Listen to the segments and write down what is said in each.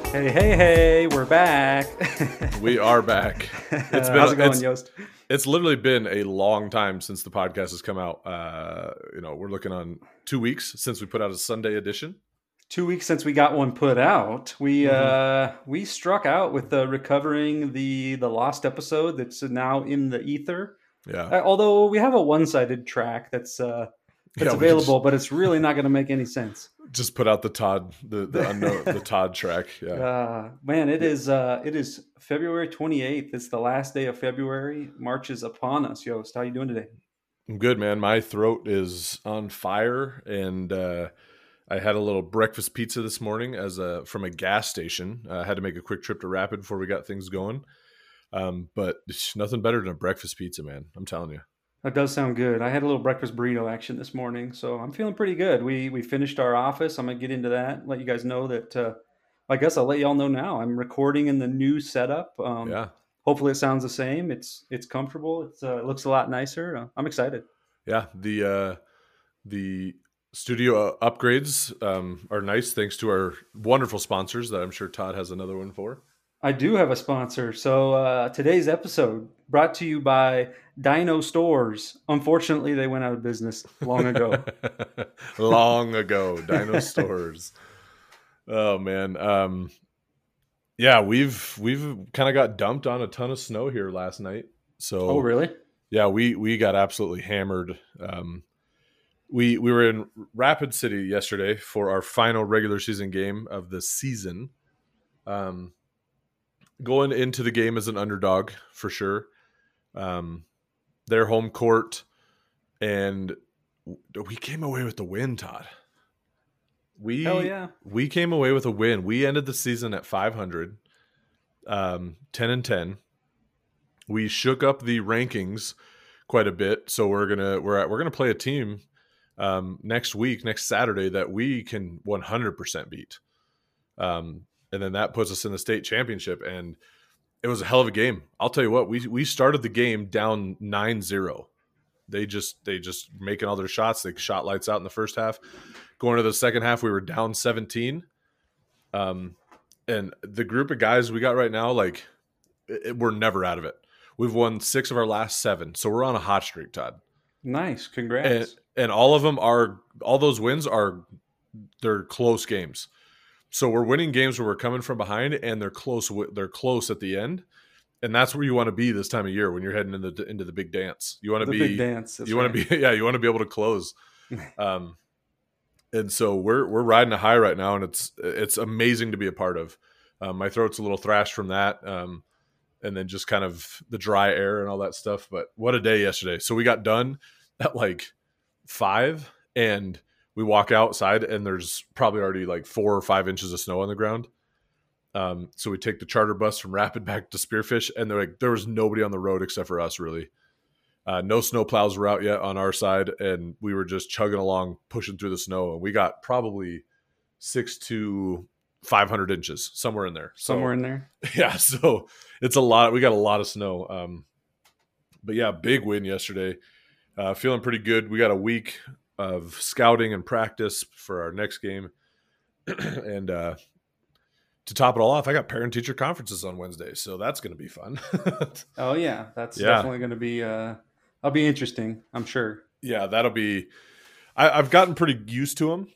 Hey, we're back. We are back. How's it going, Yost? It's literally been a long time since the podcast has come out. We're looking on 2 weeks since we put out a Sunday edition. 2 weeks since we got one put out. We Mm-hmm. we struck out with recovering the lost episode that's now in the ether. Yeah, Although we have a one-sided track that's yeah. We could available, but it's really not going to make any sense. just put out the Todd, the unknown, the Todd track. Yeah, Man, it yeah. is February 28th. It's the last day of February. March is upon us. Yost, how you doing today? I'm good, man. My throat is on fire, and I had a little breakfast pizza this morning from a gas station. I had to make a quick trip to Rapid before we got things going. But it's nothing better than a breakfast pizza, man. I'm telling you. That does sound good. I had a little breakfast burrito action this morning, so I'm feeling pretty good. We finished our office. I'm gonna get into that. Let you guys know that. I guess I'll let y'all know now. I'm recording in the new setup. Yeah. Hopefully, it sounds the same. It's comfortable. It looks a lot nicer. I'm excited. Yeah, the studio upgrades are nice thanks to our wonderful sponsors that I'm sure Todd has another one for. I do have a sponsor. So today's episode brought to you by Dino Stores. Unfortunately, they went out of business long ago. Long ago, Dino Stores. Oh man, yeah, we've kind of got dumped on a ton of snow here last night. Oh, So really? yeah, we got absolutely hammered. We were in Rapid City yesterday for our final regular season game of the season. Um, Going into the game as an underdog for sure. Um, their home court, and we came away with the win, Todd. Hell We yeah! we came away with a win. We ended the season at 500, 10-10. We shook up the rankings quite a bit, so we're gonna play a team next Saturday that we can 100% beat. And then that puts us in the state championship, and it was a hell of a game. I'll tell you what, we started the game down 9-0. They just making all their shots. They shot lights out in the first half. Going to the second half, we were down 17. And the group of guys we got right now, like we're never out of it. We've won 6 of our last 7, so we're on a hot streak, Todd. Nice. And Congrats. and all those wins are they're close games. So we're winning games where we're coming from behind, and they're close. They're close at the end, and that's where you want to be this time of year when you're heading into the big dance. You want to The big be dance. That's you want right. to be yeah, you want to be able to close. Um, and so we're riding a high right now, and it's amazing to be a part of. My throat's a little thrashed from that, and then just kind of the dry air and all that stuff. But what a day yesterday! So we got done at like 5, and we walk outside, and there's probably already like 4 or 5 inches of snow on the ground. So we take the charter bus from Rapid back to Spearfish, and there was nobody on the road except for us, really. No snow plows were out yet on our side, and we were just chugging along, pushing through the snow. And we got probably 6 to 500 inches, somewhere in there. Somewhere So in there. yeah, so it's a lot. We got a lot of snow. But yeah, big win yesterday. Feeling pretty good. We got a week of scouting and practice for our next game. And to top it all off, I got parent teacher conferences on Wednesday, so that's going to be fun. Oh yeah, that's Yeah, definitely going to be. That'll be interesting. I'm sure. yeah, that'll be. I've gotten pretty used to them.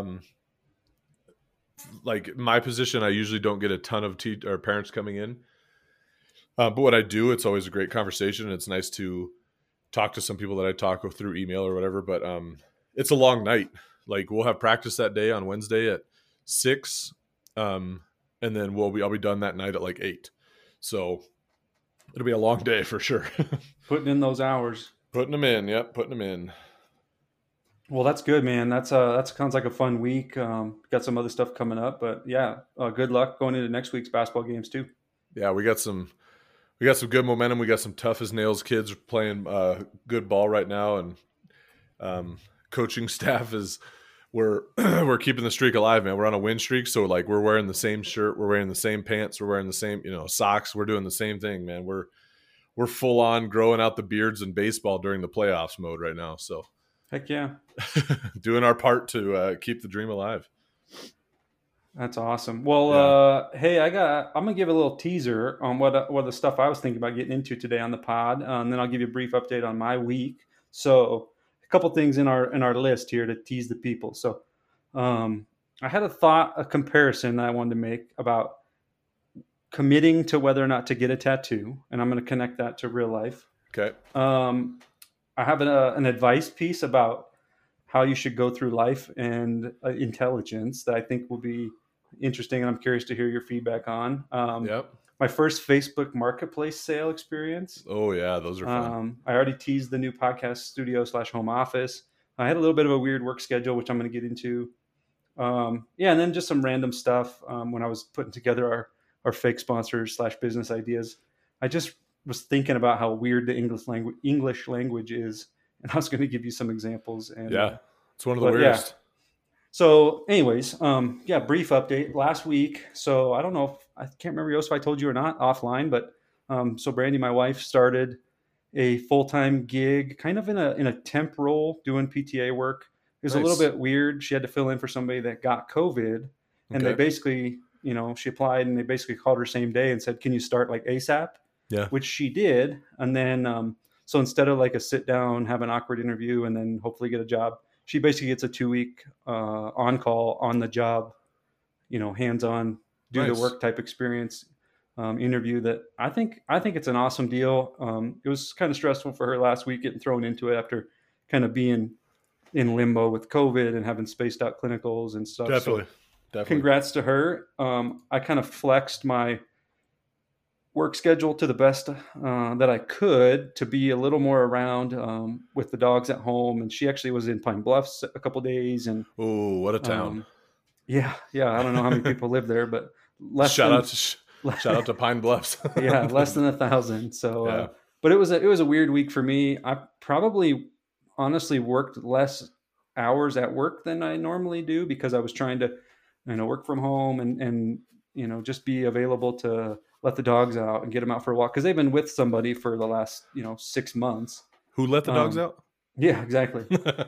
Like my position, I usually don't get a ton of or parents coming in, but what I do, it's always a great conversation. It's nice to talk to some people that I talk with through email or whatever. But it's a long night. Like we'll have practice that day on Wednesday at 6, and then I'll be done that night at like 8. So it'll be a long day for sure. Putting in those hours. Putting them in, yep, putting them in. Well, that's good, man. That sounds like a fun week. Got some other stuff coming up, but yeah, good luck going into next week's basketball games too. Yeah, we got some good momentum. We got some tough as nails kids playing good ball right now, and coaching staff is we're keeping the streak alive, man. We're on a win streak, so like we're wearing the same shirt, we're wearing the same pants, we're wearing the same socks. We're doing the same thing, man. We're full on growing out the beards in baseball during the playoffs mode right now. So Heck yeah. doing our part to keep the dream alive. That's awesome. Well, Yeah. hey, I'm gonna give a little teaser on what the stuff I was thinking about getting into today on the pod, and then I'll give you a brief update on my week. So, a couple things in our list here to tease the people. So, um, I had a comparison that I wanted to make about committing to whether or not to get a tattoo, and I'm going to connect that to real life. Okay. Um, I have an advice piece about how you should go through life and intelligence that I think will be interesting, and I'm curious to hear your feedback on. Yep. My first Facebook Marketplace sale experience. Oh yeah, those are fun. I already teased the new podcast studio / home office. I had a little bit of a weird work schedule, which I'm going to get into. Yeah, and then just some random stuff when I was putting together our fake sponsors / business ideas. I just was thinking about how weird the English language is, and I was going to give you some examples. And Yeah. It's one of the but yeah, weirdest. so anyways, yeah, brief update last week. So I don't know if I can't remember if I told you or not offline, but so Brandy, my wife, started a full time gig, kind of in a temp role, doing PTA work. It was a little Nice. bit weird. She had to fill in for somebody that got COVID, and they Okay. basically, she applied, and they basically called her same day and said, "Can you start like ASAP?" Yeah. Which she did, and then so instead of like a sit down, have an awkward interview, and then hopefully get a job, she basically gets a 2 week on call, on the job, hands on, do the Nice. work type experience interview. That I think it's an awesome deal. It was kind of stressful for her last week getting thrown into it after kind of being in limbo with COVID and having spaced out clinicals and stuff. So Definitely. Definitely. congrats to her. I kind of flexed my work schedule to the best that I could to be a little more around with the dogs at home. And she actually was in Pine Bluffs a couple days, and Oh, what a town. um, yeah, I don't know how many people live there, but less Shout out than to shout out to Pine Bluffs. yeah, less than 1,000. So, Yeah. but it was a weird week for me. I probably honestly worked less hours at work than I normally do because I was trying to, work from home and just be available to let the dogs out and get them out for a walk because they've been with somebody for the last 6 months. Who let the dogs Um, out? yeah, exactly.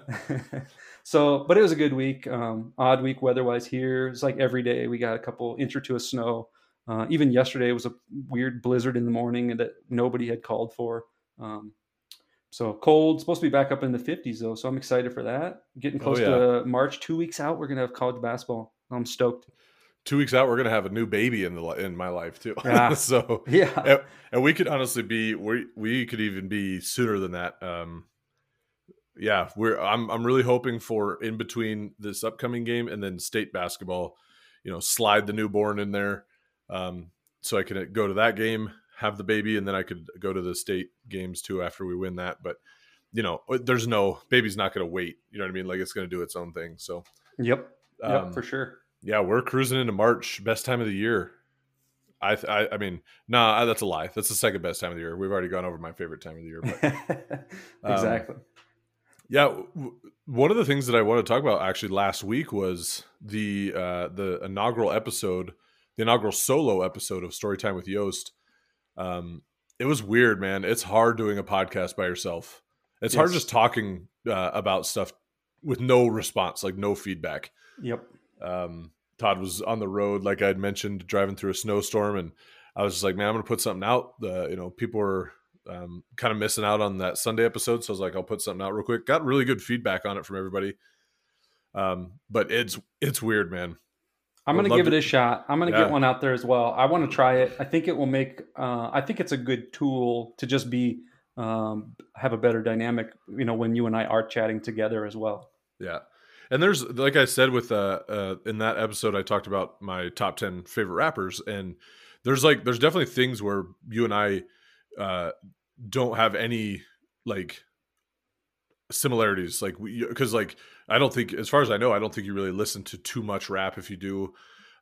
So, but it was a good week. Odd week weather-wise here. It's like every day we got a couple inch or two of snow. Even yesterday was a weird blizzard in the morning that nobody had called for. Um, so cold, supposed to be back up in the 50s though. So I'm excited for that. Getting Oh close yeah. to March, 2 weeks out, we're gonna have college basketball. I'm stoked. 2 weeks out, we're gonna have a new baby in my life too. Yeah, So, yeah, and we could honestly be we could even be sooner than that. Yeah, I'm really hoping for in between this upcoming game and then state basketball. Slide the newborn in there, so I can go to that game, have the baby, and then I could go to the state games too after we win that. But there's no baby's not going to wait. You know what I mean? Like it's going to do its own thing. So, yep, for um, sure. yeah, we're cruising into March, best time of the year. I mean, nah, that's a lie. That's the second best time of the year. We've already gone over my favorite time of the year, but Exactly. yeah, one of the things that I want to talk about actually last week was the inaugural episode, the inaugural solo episode of Storytime with Yost. It was weird, man. It's hard doing a podcast by yourself. It's hard Yes. just talking about stuff with no response, like no feedback. Yep. Todd was on the road, like I'd mentioned, driving through a snowstorm, and I was just like, man, I'm going to put something out. People were kind of missing out on that Sunday episode, so I was like, I'll put something out real quick. Got really good feedback on it from everybody, but it's weird, man. I'm I would going to love give it to. a shot. I'm going to get Yeah, one out there as well. I want to try it. I think it will make. I think it's a good tool to just be have a better dynamic. When you and I are chatting together as well. yeah. And there's, like I said, with in that episode, I talked about my top 10 favorite rappers, and there's definitely things where you and I don't have any like similarities, like because like I don't think, as far as I know, I don't think you really listen to too much rap. If you do,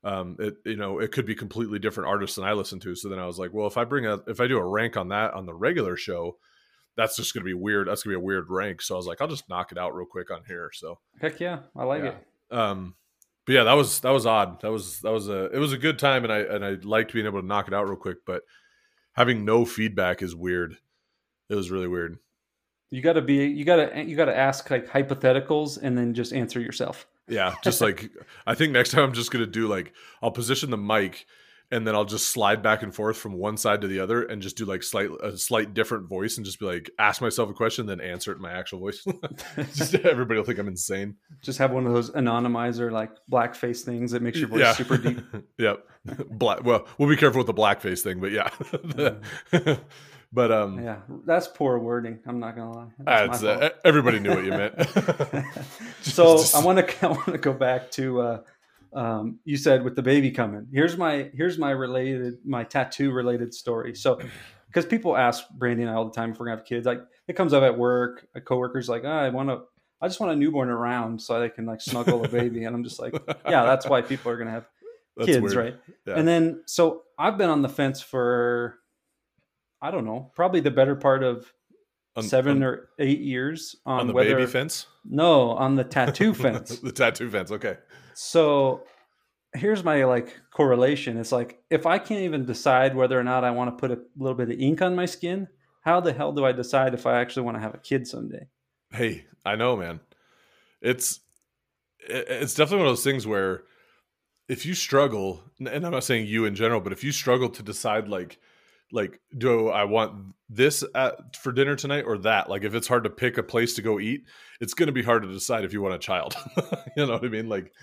it could be completely different artists than I listen to. So then I was like, well, if I do a rank on that on the regular show, that's just gonna be weird. That's gonna be a weird rank. So I was like, I'll just knock it out real quick on here. So Heck yeah, I like yeah. it. But yeah, that was odd. It was a good time, and I liked being able to knock it out real quick. But having no feedback is weird. It was really weird. You got to ask like hypotheticals and then just answer yourself. Yeah, just like I think next time I'm just gonna do like I'll position the mic and then I'll just slide back and forth from one side to the other and just do like a slight different voice and just be like ask myself a question then answer it in my actual voice. Just everybody will think I'm insane. Just have one of those anonymizer like blackface things that makes your voice super deep. Yep. Black. Well, we'll be careful with the blackface thing, but yeah. But yeah, that's poor wording. I'm not gonna lie. That's my fault. Everybody knew what you meant. So I want to go back to you said with the baby coming. Here's my tattoo related story. So because people ask Brandy and I all the time if we're gonna have kids, like it comes up at work. A coworker's like, I just want a newborn around so they can like snuggle a baby, and I'm just like, yeah, that's why people are gonna have kids, right? Yeah. And then so I've been on the fence for, I don't know, probably the better part of 7 or 8 years on the baby fence. No, on the tattoo fence. The tattoo fence. Okay. So here's my like correlation. It's like if I can't even decide whether or not I want to put a little bit of ink on my skin, how the hell do I decide if I actually want to have a kid someday? Hey, I know, man. It's definitely one of those things where if you struggle, and I'm not saying you in general, but if you struggle to decide like do I want this for dinner tonight or that? Like if it's hard to pick a place to go eat, it's going to be hard to decide if you want a child. You know what I mean? Like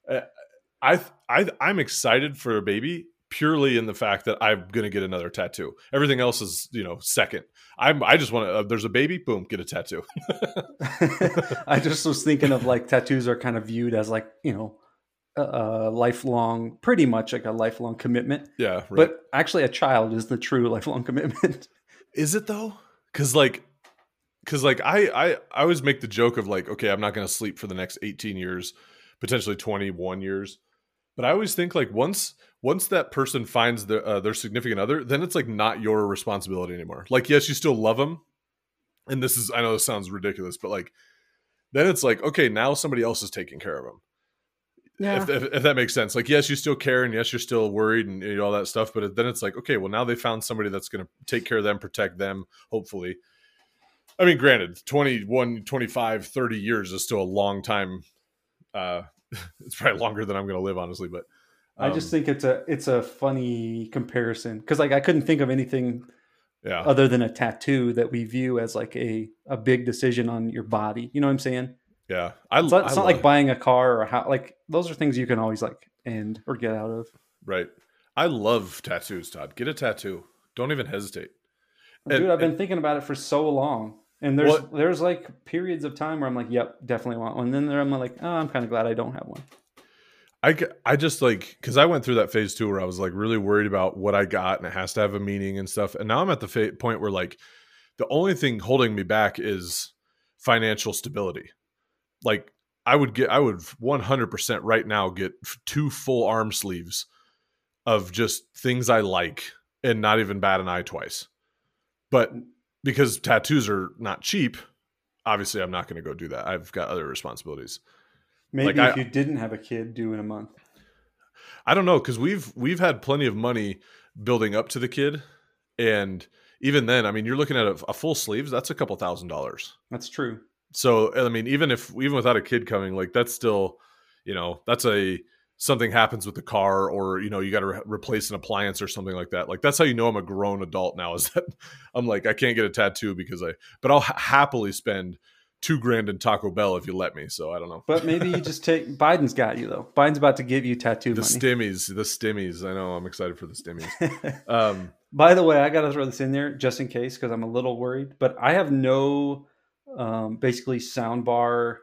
I'm excited for a baby purely in the fact that I'm going to get another tattoo. Everything else is, second. I just want to, there's a baby, boom, get a tattoo. I just was thinking of like tattoos are kind of viewed as like, lifelong, pretty much like a lifelong commitment. Yeah. Right. But actually a child is the true lifelong commitment. Is it though? Cause I always make the joke of like, okay, I'm not going to sleep for the next 18 years, potentially 21 years. But I always think like once that person finds their significant other, then it's like not your responsibility anymore. Like, yes, you still love them. And I know this sounds ridiculous, but like, then it's like, okay, now somebody else is taking care of them. Yeah. If that makes sense. Like, yes, you still care and yes, you're still worried and all that stuff. But then it's like, okay, well, now they found somebody that's going to take care of them, protect them, hopefully. I mean, granted, 21, 25, 30 years is still a long time. It's probably longer than I'm going to live, honestly. But I just think it's a funny comparison because like I couldn't think of anything other than a tattoo that we view as like a big decision on your body. You know what I'm saying? Yeah. It's not like buying a car or how, like those are things you can always like end or get out of. Right. I love tattoos, Todd. Get a tattoo. Don't even hesitate. Dude, I've been thinking about it for so long. And there's like periods of time where I'm like, yep, definitely want one. And then I'm like, oh, I'm kind of glad I don't have one. I just like, because I went through that phase too where I was like really worried about what I got and it has to have a meaning and stuff. And now I'm at the point where like the only thing holding me back is financial stability. Like I would 100% right now get 2 full arm sleeves of just things I like and not even bat an eye twice. But because tattoos are not cheap, obviously I'm not going to go do that. I've got other responsibilities. Maybe like if you didn't have a kid, do in a month. I don't know, because we've had plenty of money building up to the kid, and even then, I mean, you're looking at a full sleeves. That's a couple $1,000s. That's true. So I mean, even without a kid coming, like that's still, that's something happens with the car, or you got to replace an appliance or something like that. Like that's how I'm a grown adult now. Is that I'm like I can't get a tattoo but I'll happily spend $2,000 in Taco Bell if you let me. So I don't know. But maybe you just Biden's got you though. Biden's about to give you tattoo money. The stimmies. I know. I'm excited for the stimmies. By the way, I got to throw this in there just in case because I'm a little worried. But I have no basically soundbar.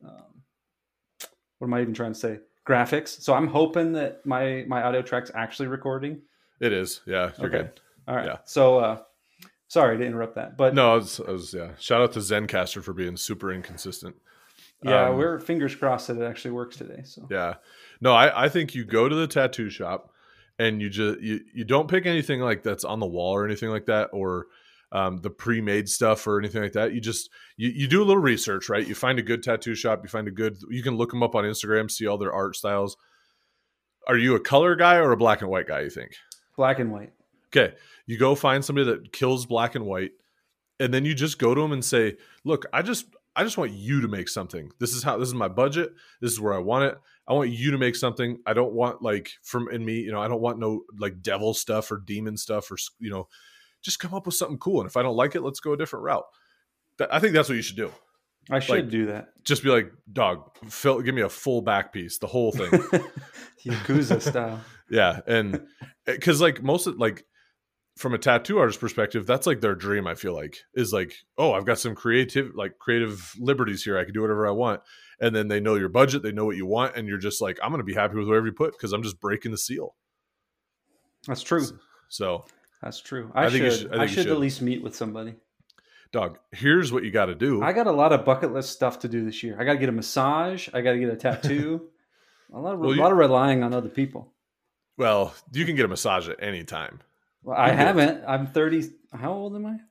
What am I even trying to say? Graphics. So I'm hoping that my audio track's actually recording. It is. Yeah, you're okay. Good. All right. Yeah. So sorry to interrupt that, but no, I was yeah. Shout out to Zencastr for being super inconsistent. Yeah, we're fingers crossed that it actually works today. So yeah, no, I think you go to the tattoo shop and you don't pick anything like that's on the wall or anything like that, or the pre-made stuff or anything like that. You just you do a little research, right? You find a good tattoo shop. You can look them up on Instagram, see all their art styles. Are you a color guy or a black and white guy? You think black and white? Okay, you go find somebody that kills black and white, and then you just go to them and say, "Look, I I just want you to make something. This is my budget. This is where I want it. I want you to make something. I don't want like from in me, I don't want no like devil stuff or demon stuff or, just come up with something cool. And if I don't like it, let's go a different route. I think that's what you should do. I should do that. Just be like, dog, give me a full back piece, the whole thing. Yakuza style. Yeah. And because like most of like from a tattoo artist perspective, that's like their dream, I feel like, is like, oh, I've got some creative liberties here. I can do whatever I want. And then they know your budget, they know what you want, and you're just like, I'm going to be happy with whatever you put because I'm just breaking the seal. That's true. So that's true. I should at least meet with somebody. Dog, here's what you got to do. I got a lot of bucket list stuff to do this year. I got to get a massage. I got to get a tattoo. a lot of relying on other people. Well, you can get a massage at any time. Well, I haven't. I'm 30. How old am I?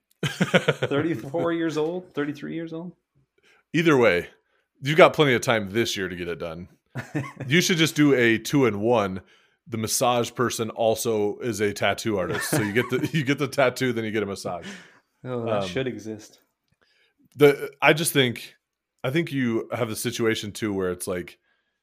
34 years old, 33 years old. Either way, you got plenty of time this year to get it done. You should just do a 2-in-1. The massage person also is a tattoo artist. So you get the tattoo, then you get a massage. Oh, that should exist. I think you have the situation too where it's like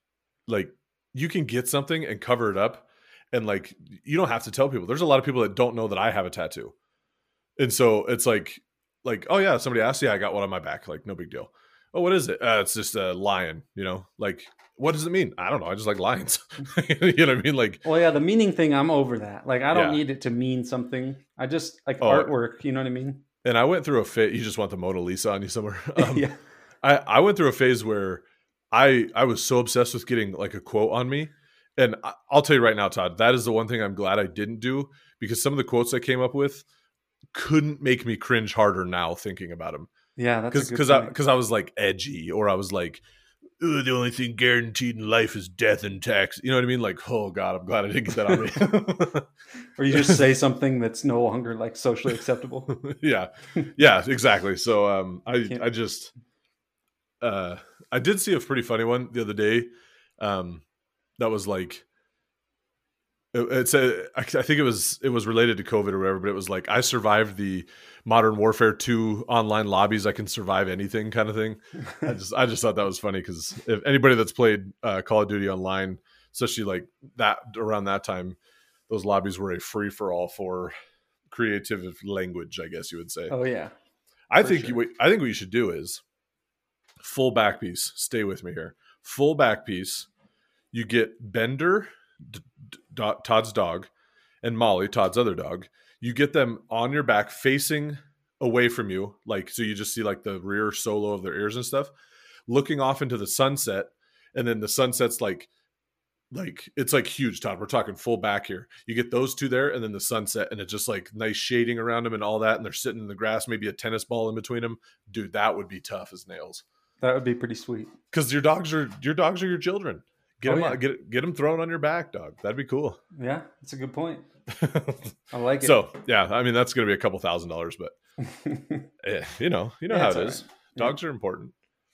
you can get something and cover it up, and like you don't have to tell people. There's a lot of people that don't know that I have a tattoo, and so it's like oh yeah, somebody asked, yeah, I got one on my back, like no big deal. Oh, what is it? It's just a lion. Like what does it mean? I don't know. I just like lions. You know what I mean? Like, well, yeah, the meaning thing, I'm over that. Like I don't need it to mean something. I just like artwork. You know what I mean? And I went through a phase. You just want the Mona Lisa on you somewhere. Yeah. I went through a phase where I was so obsessed with getting like a quote on me. And I'll tell you right now, Todd, that is the one thing I'm glad I didn't do, because some of the quotes I came up with couldn't make me cringe harder now thinking about them. Yeah, that's because I was like edgy, or I was like, the only thing guaranteed in life is death and tax. You know what I mean? Like, oh God, I'm glad I didn't get that on me. Or you just say something that's no longer like socially acceptable. Yeah, exactly. So I just I did see a pretty funny one the other day. That was like, I think it was related to COVID or whatever, but it was like, I survived the Modern Warfare 2 online lobbies. I can survive anything kind of thing. I just thought that was funny, because if anybody that's played Call of Duty online, especially like that around that time, those lobbies were a free for all for creative language, I guess you would say. Oh yeah. I think what you should do is full back piece. Stay with me here. Full back piece. You get Bender, Todd's dog, and Molly, Todd's other dog. You get them on your back facing away from you, like, so you just see like the rear solo of their ears and stuff, looking off into the sunset. And then the sunset's like it's like huge, Todd. We're talking full back here. You get those two there, and then the sunset, and it's just like nice shading around them and all that. And they're sitting in the grass, maybe a tennis ball in between them. Dude, that would be tough as nails. That would be pretty sweet. Because your dogs are your children. Get them thrown on your back, dog. That'd be cool. Yeah, that's a good point. I like it. So yeah, I mean, that's going to be a couple $1,000s, but you know how it is. Right. Dogs are important.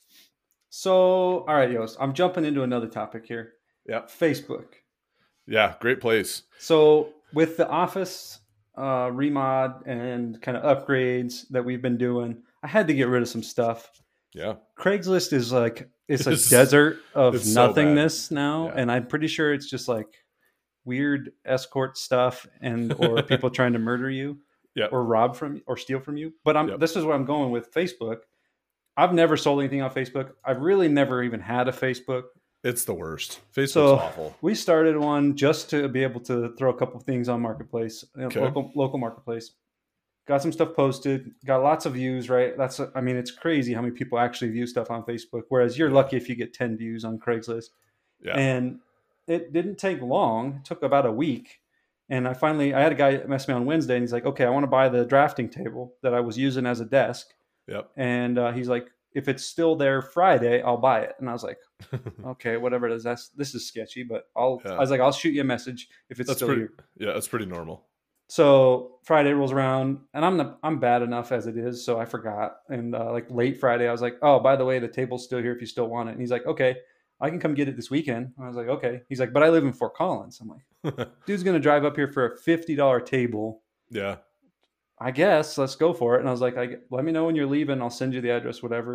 So, all right, Yost, I'm jumping into another topic here. Yeah. Facebook. Yeah, great place. So with the office remod and kind of upgrades that we've been doing, I had to get rid of some stuff. Yeah. Craigslist is like, it's a desert of nothingness so now. Yeah. And I'm pretty sure it's just like weird escort stuff or people trying to murder you or rob from you or steal from you. But this is where I'm going with Facebook. I've never sold anything on Facebook. I've really never even had a Facebook. It's the worst. Facebook's awful. We started one just to be able to throw a couple of things on Marketplace, local Marketplace. Got some stuff posted, got lots of views, right? It's crazy how many people actually view stuff on Facebook, whereas you're lucky if you get 10 views on Craigslist. Yeah. And it didn't take long. It took about a week. And I had a guy mess me on Wednesday, and he's like, okay, I want to buy the drafting table that I was using as a desk. Yep. And he's like, if it's still there Friday, I'll buy it. And I was like, okay, whatever it is. This is sketchy, but I was like, I'll shoot you a message if it's still here. Yeah, that's pretty normal. So Friday rolls around, and I'm bad enough as it is, so I forgot. And like late Friday, I was like, oh, by the way, the table's still here if you still want it. And he's like, okay, I can come get it this weekend. And I was like, okay. He's like, but I live in Fort Collins. I'm like, dude's gonna drive up here for a $50 table. Yeah. I guess let's go for it. And I was like, let me know when you're leaving. I'll send you the address, whatever.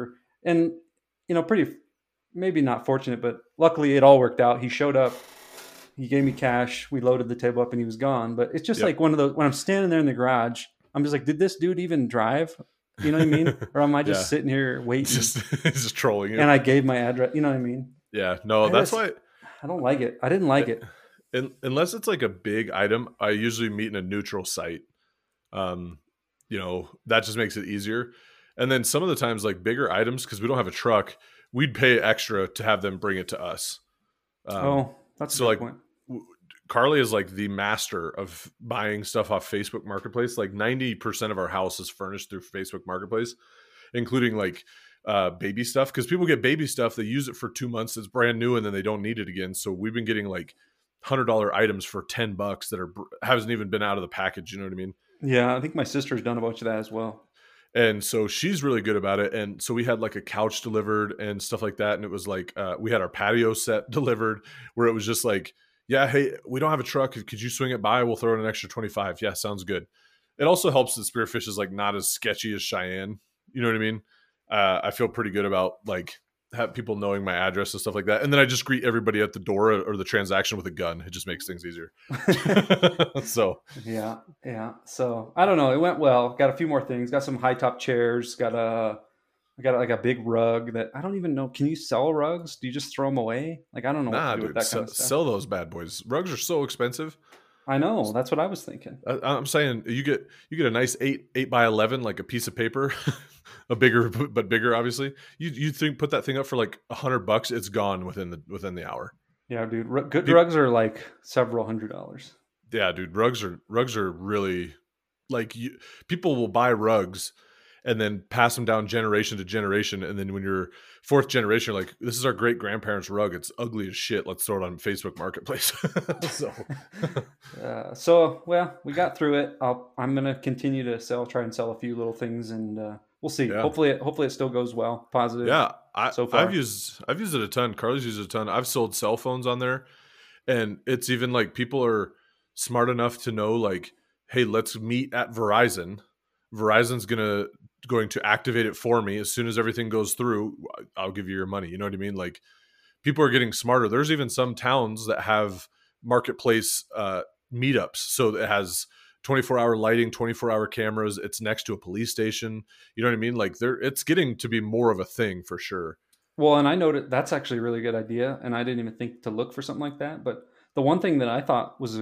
and pretty, maybe not fortunate, but luckily it all worked out. He showed up, he gave me cash, we loaded the table up, and he was gone. But it's just Yep. like one of those, when I'm standing there in the garage, I'm just like, did this dude even drive? You know what I mean? Or am I just Yeah. sitting here waiting? It's just trolling you. And I gave my address. You know what I mean? Yeah. No, I that's just, why. I don't like it. I didn't like it. Unless it's like a big item, I usually meet in a neutral site. Um, that just makes it easier. And then some of the times, like bigger items, because we don't have a truck, we'd pay extra to have them bring it to us. Um, Oh, that's a so good like point. Carly is like the master of buying stuff off Facebook Marketplace. Like 90% of our house is furnished through Facebook Marketplace, including like baby stuff. Because people get baby stuff, they use it for 2 months, it's brand new, and then they don't need it again. So we've been getting like $100 items for $10 that hasn't even been out of the package. You know what I mean? Yeah, I think my sister's done a bunch of that as well. And so she's really good about it. And so we had like a couch delivered and stuff like that. And it was like, we had our patio set delivered where it was just like, yeah, hey, we don't have a truck. Could you swing it by? We'll throw in an extra 25. Yeah, sounds good. It also helps that Spearfish is like not as sketchy as Cheyenne. You know what I mean? I feel pretty good about like have people knowing my address and stuff like that. And then I just greet everybody at the door or the transaction with a gun. It just makes things easier. So Yeah, yeah. So I don't know. It went well. Got a few more things. Got some high top chairs. I got like a big rug that I don't even know. Can you sell rugs? Do you just throw them away? Like I don't know what to nah, do with dude, that kind of stuff. sell those bad boys. Rugs are so expensive. I know. That's what I was thinking. I'm saying you get a nice 8x11, like a piece of paper, a bigger but bigger, obviously. You think put that thing up for like $100, it's gone within the hour. Yeah, dude. Good Peop rugs are like several $100s. yeah, dude, rugs are really like people will buy rugs and then pass them down generation to generation, and then when you're fourth generation, you're like, this is our great grandparents' rug. It's ugly as shit. Let's throw it on Facebook Marketplace. So So well, we got through it. I'm gonna continue to try and sell a few little things, and we'll see. yeah. Hopefully it still goes well. Positive Yeah, so I've far. used it a ton. Carly's used it a ton. I've sold cell phones on there, and it's even like people are smart enough to know like, hey, let's meet at Verizon. Verizon's going to activate it for me as soon as everything goes through. I'll give you your money. You know what I mean? Like people are getting smarter. There's even some towns that have marketplace meetups, so it has 24-hour lighting, 24-hour cameras. It's next to a police station. You know what I mean? Like it's getting to be more of a thing for sure. Well, and I noted that's actually a really good idea, and I didn't even think to look for something like that. But the one thing that I thought was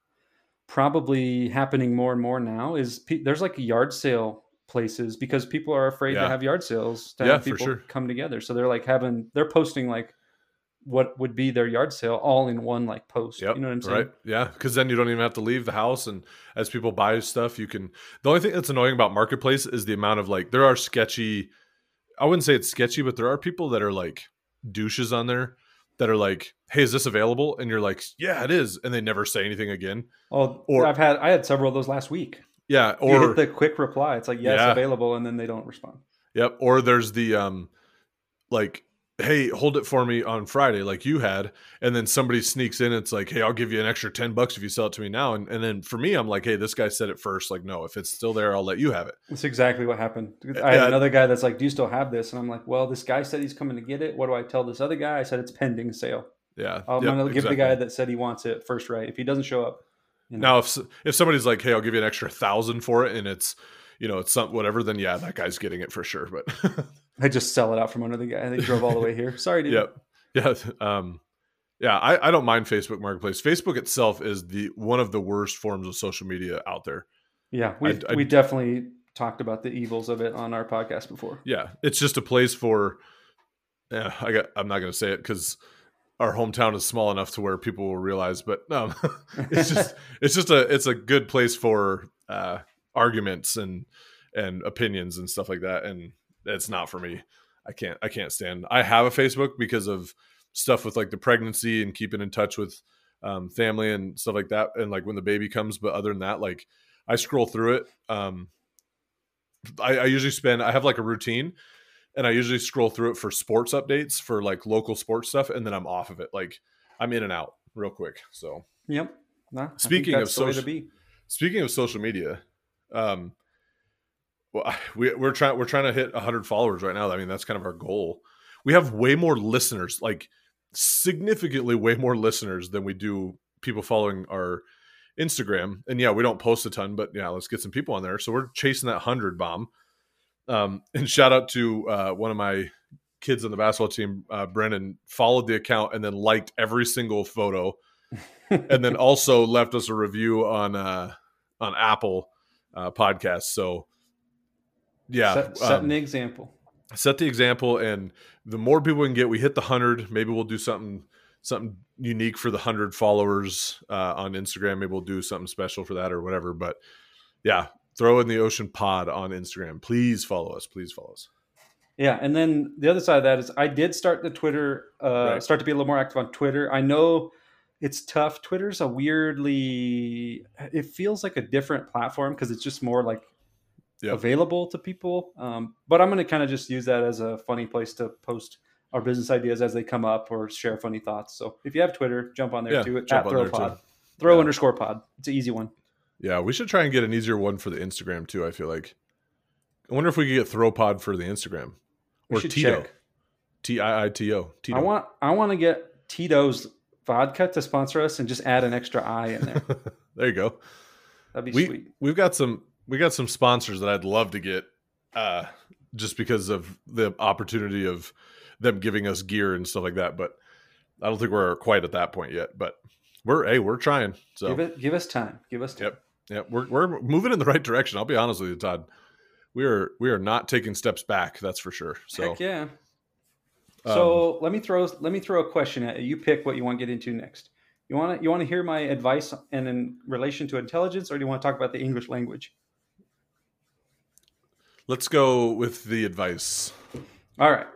probably happening more and more now is there's like yard sale places because people are afraid to Yeah. have yard sales to Yeah, have for people sure. come together. So they're posting like what would be their yard sale all in one like post. You Yep. know what I'm Right. saying? Yeah. Because then you don't even have to leave the house. And as people buy stuff, you can. The only thing that's annoying about Marketplace is the amount of like, there are sketchy, I wouldn't say it's sketchy, but there are people that are like douches on there that are like, hey, is this available? And you're like, yeah, it is. And they never say anything again. Oh, Or, I had several of those last week. yeah. You hit Or, the quick reply. It's like yes, yeah. available, and then they don't respond. Yep. Or there's the, like, hey, hold it for me on Friday, like you had, and then somebody sneaks in. It's like, hey, I'll give you an extra $10 if you sell it to me now. And then for me, I'm like, hey, this guy said it first. Like, no, if it's still there, I'll let you have it. That's exactly what happened. I had Yeah, another guy that's like, "Do you still have this?" And I'm like, "Well, this guy said he's coming to get it. What do I tell this other guy?" I said it's pending sale. yeah, I'm yep, gonna give the exactly. guy that said he wants it first right. If he doesn't show up, you know, Now, if somebody's like, hey, I'll give you an extra 1,000 for it, and it's some whatever, then yeah, that guy's getting it for sure. But I just sell it out from under the guy. They drove all the way here. Sorry, dude. yep, yeah, yeah, I don't mind Facebook Marketplace. Facebook itself is the one of the worst forms of social media out there. Yeah, I we definitely talked about the evils of it on our podcast before. yeah, it's just a place for. Yeah, I'm not going to say it because our hometown is small enough to where people will realize, but it's just it's a good place for arguments and opinions and stuff like that, and it's not for me. I can't stand. I have a Facebook because of stuff with like the pregnancy and keeping in touch with family and stuff like that, and like when the baby comes. But other than that, like I scroll through it. I usually I have like a routine, and I usually scroll through it for sports updates for like local sports stuff, and then I'm off of it. Like I'm in and out real quick. So Yep. Nah, I think speaking of that's the way to social be. speaking of social media, um, Well, we're trying to hit 100 followers right now. I mean, that's kind of our goal. We have way more listeners, like significantly way more listeners than we do people following our Instagram. And yeah, we don't post a ton, but yeah, let's get some people on there. So we're chasing that 100 bomb. And shout out to one of my kids on the basketball team, Brennan, followed the account and then liked every single photo, and then also left us a review on Apple Podcasts. So yeah, setting the example. Set the example, and the more people we can get, we hit the 100. Maybe we'll do something unique for the 100 followers on Instagram. Maybe we'll do something special for that or whatever. But yeah, throw in the Ocean Pod on Instagram. Please follow us. Please follow us. Yeah, and then the other side of that is I did start the Twitter, start to be a little more active on Twitter. I know it's tough. Twitter's it feels like a different platform because it's just more like available to people. But I'm going to kind of just use that as a funny place to post our business ideas as they come up or share funny thoughts. So if you have Twitter, jump on there too. At ThrowPod. Throw_pod. It's an easy one. Yeah, we should try and get an easier one for the Instagram too, I feel like. I wonder if we could get ThrowPod for the Instagram. Or Tito. Check. Tiito. Tito. I want to get Tito's Vodka to sponsor us and just add an extra I in there. There you go. That'd be sweet. We got some sponsors that I'd love to get just because of the opportunity of them giving us gear and stuff like that. But I don't think we're quite at that point yet. But we're trying. So give us time. Yep. We're moving in the right direction. I'll be honest with you, Todd. We are not taking steps back. That's for sure. So heck yeah. So let me throw a question at you. You pick what you want to get into next. You want to hear my advice and in relation to intelligence, or do you want to talk about the English language? Let's go with the advice. All right.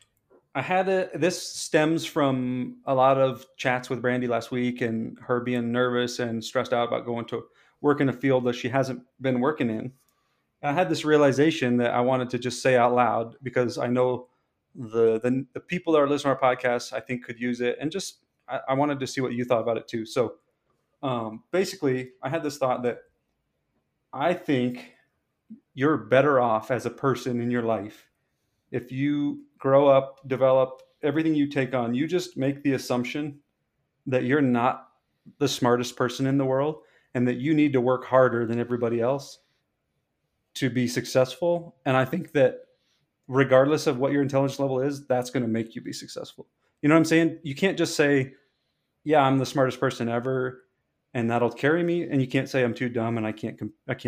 This stems from a lot of chats with Brandy last week and her being nervous and stressed out about going to work in a field that she hasn't been working in. And I had this realization that I wanted to just say out loud because I know the people that are listening to our podcast, I think, could use it. And just, I wanted to see what you thought about it too. So basically, I had this thought that I think you're better off as a person in your life if you grow up, develop everything you take on. You just make the assumption that you're not the smartest person in the world and that you need to work harder than everybody else to be successful. And I think that regardless of what your intelligence level is, that's going to make you be successful. You know what I'm saying? You can't just say, yeah, I'm the smartest person ever and that'll carry me. And you can't say I'm too dumb and I can't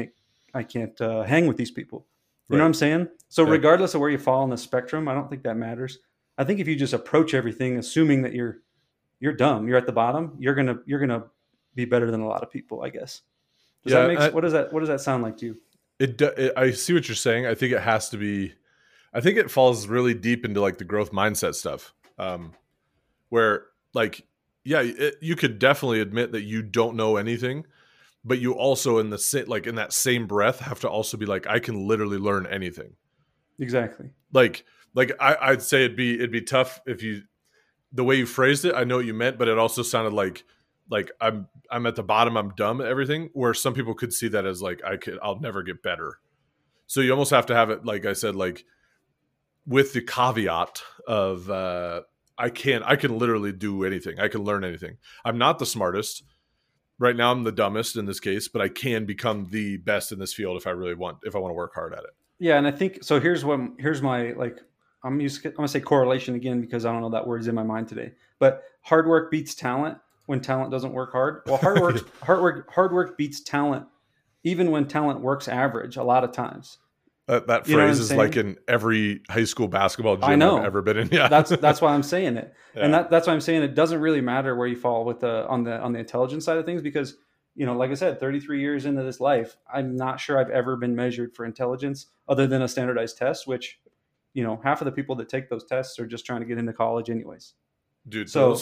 hang with these people. You know what I'm saying? So regardless of where you fall on the spectrum, I don't think that matters. I think if you just approach everything assuming that you're dumb, you're at the bottom, you're going to be better than a lot of people, I guess. What does that sound like to you? I see what you're saying. I think it has to be, I think it falls really deep into like the growth mindset stuff, where like, yeah, you could definitely admit that you don't know anything, but you also in that same breath have to also be like, I can literally learn anything. Exactly. Like I'd say it'd be tough if the way you phrased it, I know what you meant, but it also sounded like I'm at the bottom, I'm dumb at everything, where some people could see that as like, I'll never get better. So you almost have to have it, like I said, like with the caveat of, I can literally do anything. I can learn anything. I'm not the smartest right now. I'm the dumbest in this case, but I can become the best in this field if I want to work hard at it. Yeah. And I think, so here's my, like, I'm going to say correlation again, because I don't know that word's in my mind today, but hard work beats talent when talent doesn't work hard. Well, hard work beats talent, even when talent works average a lot of times. That phrase is like in every high school basketball gym I've ever been in. Yeah, that's why I'm saying it, yeah. And that's why I'm saying it doesn't really matter where you fall with on the intelligence side of things, because like I said, 33 years into this life, I'm not sure I've ever been measured for intelligence other than a standardized test, which half of the people that take those tests are just trying to get into college anyways. Dude, so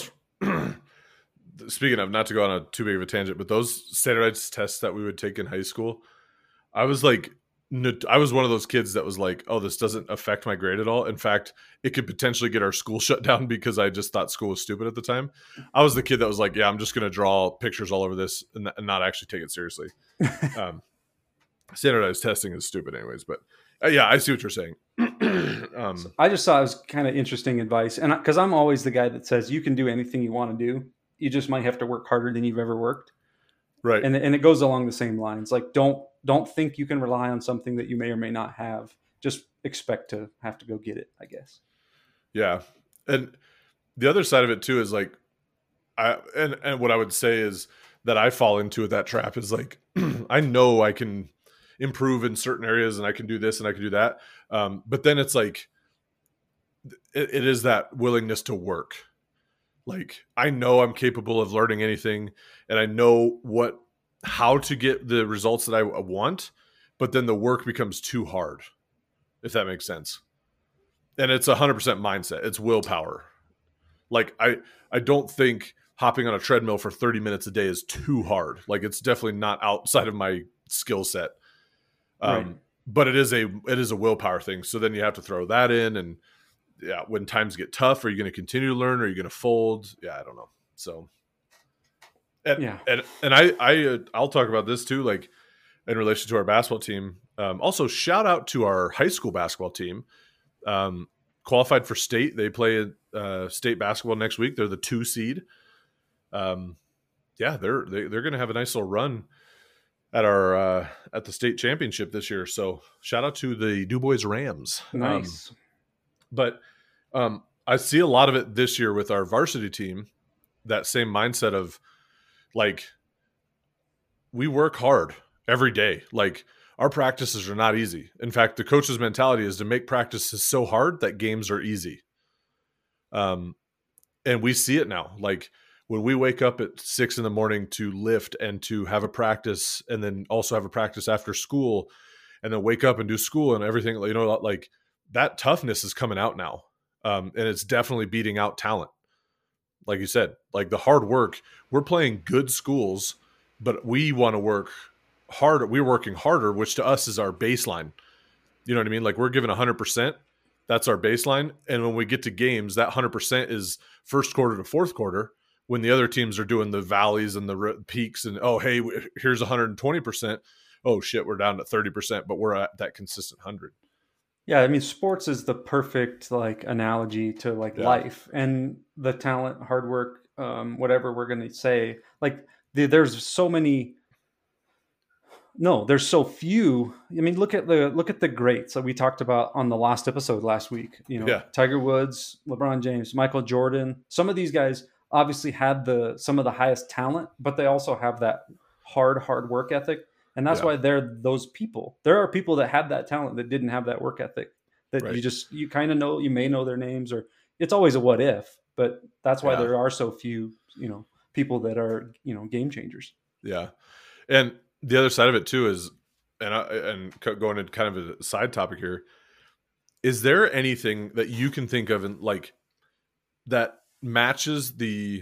speaking of, not to go on a too big of a tangent, but those standardized tests that we would take in high school, I was one of those kids that was like, oh, this doesn't affect my grade at all. In fact, it could potentially get our school shut down because I just thought school was stupid at the time. I was the kid that was like, yeah, I'm just going to draw pictures all over this and not actually take it seriously. Standardized testing is stupid anyways. But Yeah, I see what you're saying. So I just thought it was kind of interesting advice, and because I'm always the guy that says you can do anything you want to do, you just might have to work harder than you've ever worked, Right. and it goes along the same lines. Like don't think you can rely on something that you may or may not have. Just expect to have to go get it, I guess. Yeah. And the other side of it too is like, and what I would say is that I fall into that trap is like, I know I can improve in certain areas and I can do this and I can do that. But then it's like, it is that willingness to work. Like, I know I'm capable of learning anything and I know how to get the results that I want, but then the work becomes too hard, if that makes sense. And it's 100% mindset. It's willpower. Like, I don't think hopping on a treadmill for 30 minutes a day is too hard. Like, it's definitely not outside of my skill set. Right. But it is a willpower thing. So then you have to throw that in, and yeah, when times get tough, are you going to continue to learn? Or are you going to fold? Yeah, I don't know. So, Yeah. and I'll talk about this too, like in relation to our basketball team. Also, shout out to our high school basketball team. Qualified for state. They play state basketball next week. They're the 2 seed. Yeah, they're going to have a nice little run at our at the state championship this year. So shout out to the Du Bois Rams. Nice. But I see a lot of it this year with our varsity team. That same mindset of like, we work hard every day. Like, our practices are not easy. In fact, the coach's mentality is to make practices so hard that games are easy. And we see it now. Like, when we wake up at 6 a.m. to lift and to have a practice, and then also have a practice after school, and then wake up and do school and everything, you know, like, that toughness is coming out now. And it's definitely beating out talent. Like you said, like, the hard work, we're playing good schools, but we want to work harder. We're working harder, which to us is our baseline. You know what I mean? Like, we're giving 100%. That's our baseline. And when we get to games, that 100% is first quarter to fourth quarter, when the other teams are doing the valleys and the peaks and, oh, hey, here's 120%. Oh shit, we're down to 30%, but we're at that consistent 100. Yeah, I mean, sports is the perfect like analogy to like life and the talent, hard work, whatever we're going to say. Like, there's so many. No, there's so few. I mean, look at the greats that we talked about on the last episode last week. You know, Tiger Woods, LeBron James, Michael Jordan. Some of these guys obviously had some of the highest talent, but they also have that hard work ethic. And that's why they're those people. There are people that had that talent that didn't have that work ethic, that you kind of know, you may know their names, or it's always a what if, but that's why there are so few, you know, people that are, you know, game changers. Yeah. And the other side of it too is, and going into kind of a side topic here, is there anything that you can think of in like that matches the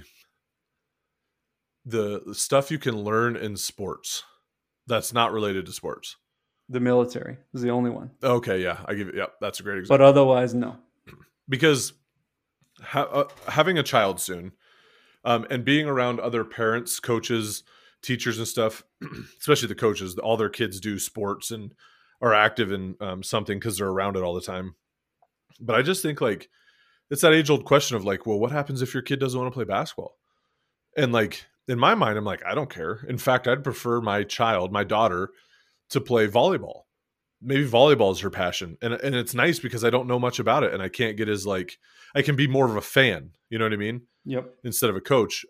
stuff you can learn in sports that's not related to sports? The military is the only one. Okay, yeah, I give it. Yeah, that's a great example. But otherwise, no. Because having a child soon, and being around other parents, coaches, teachers, and stuff, especially the coaches, all their kids do sports and are active in something because they're around it all the time. But I just think like it's that age-old question of like, well, what happens if your kid doesn't want to play basketball? And like, in my mind, I'm like, I don't care. In fact, I'd prefer my daughter, to play volleyball. Maybe volleyball is her passion. And it's nice because I don't know much about it and I can't get as like, I can be more of a fan, you know what I mean? Yep. Instead of a coach.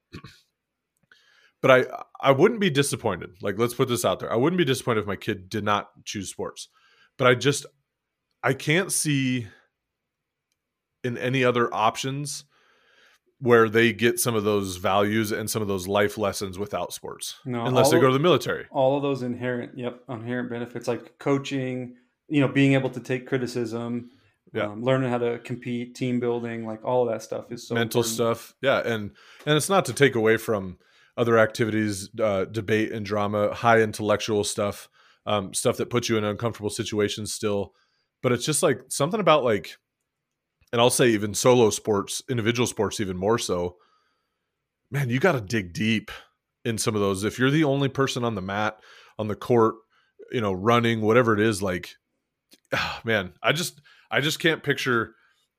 But I wouldn't be disappointed. Like, let's put this out there. I wouldn't be disappointed if my kid did not choose sports. But I can't see in any other options where they get some of those values and some of those life lessons without sports, unless they go to the military. All of those inherent benefits, like coaching, you know, being able to take criticism, learning how to compete, team building, like all of that stuff is so mental important. Stuff. Yeah. And it's not to take away from other activities, debate and drama, high intellectual stuff, stuff that puts you in uncomfortable situations still. But it's just like something about like, and I'll say even solo sports, individual sports, even more so, man, you got to dig deep in some of those. If you're the only person on the mat, on the court, you know, running, whatever it is, like man, I just can't picture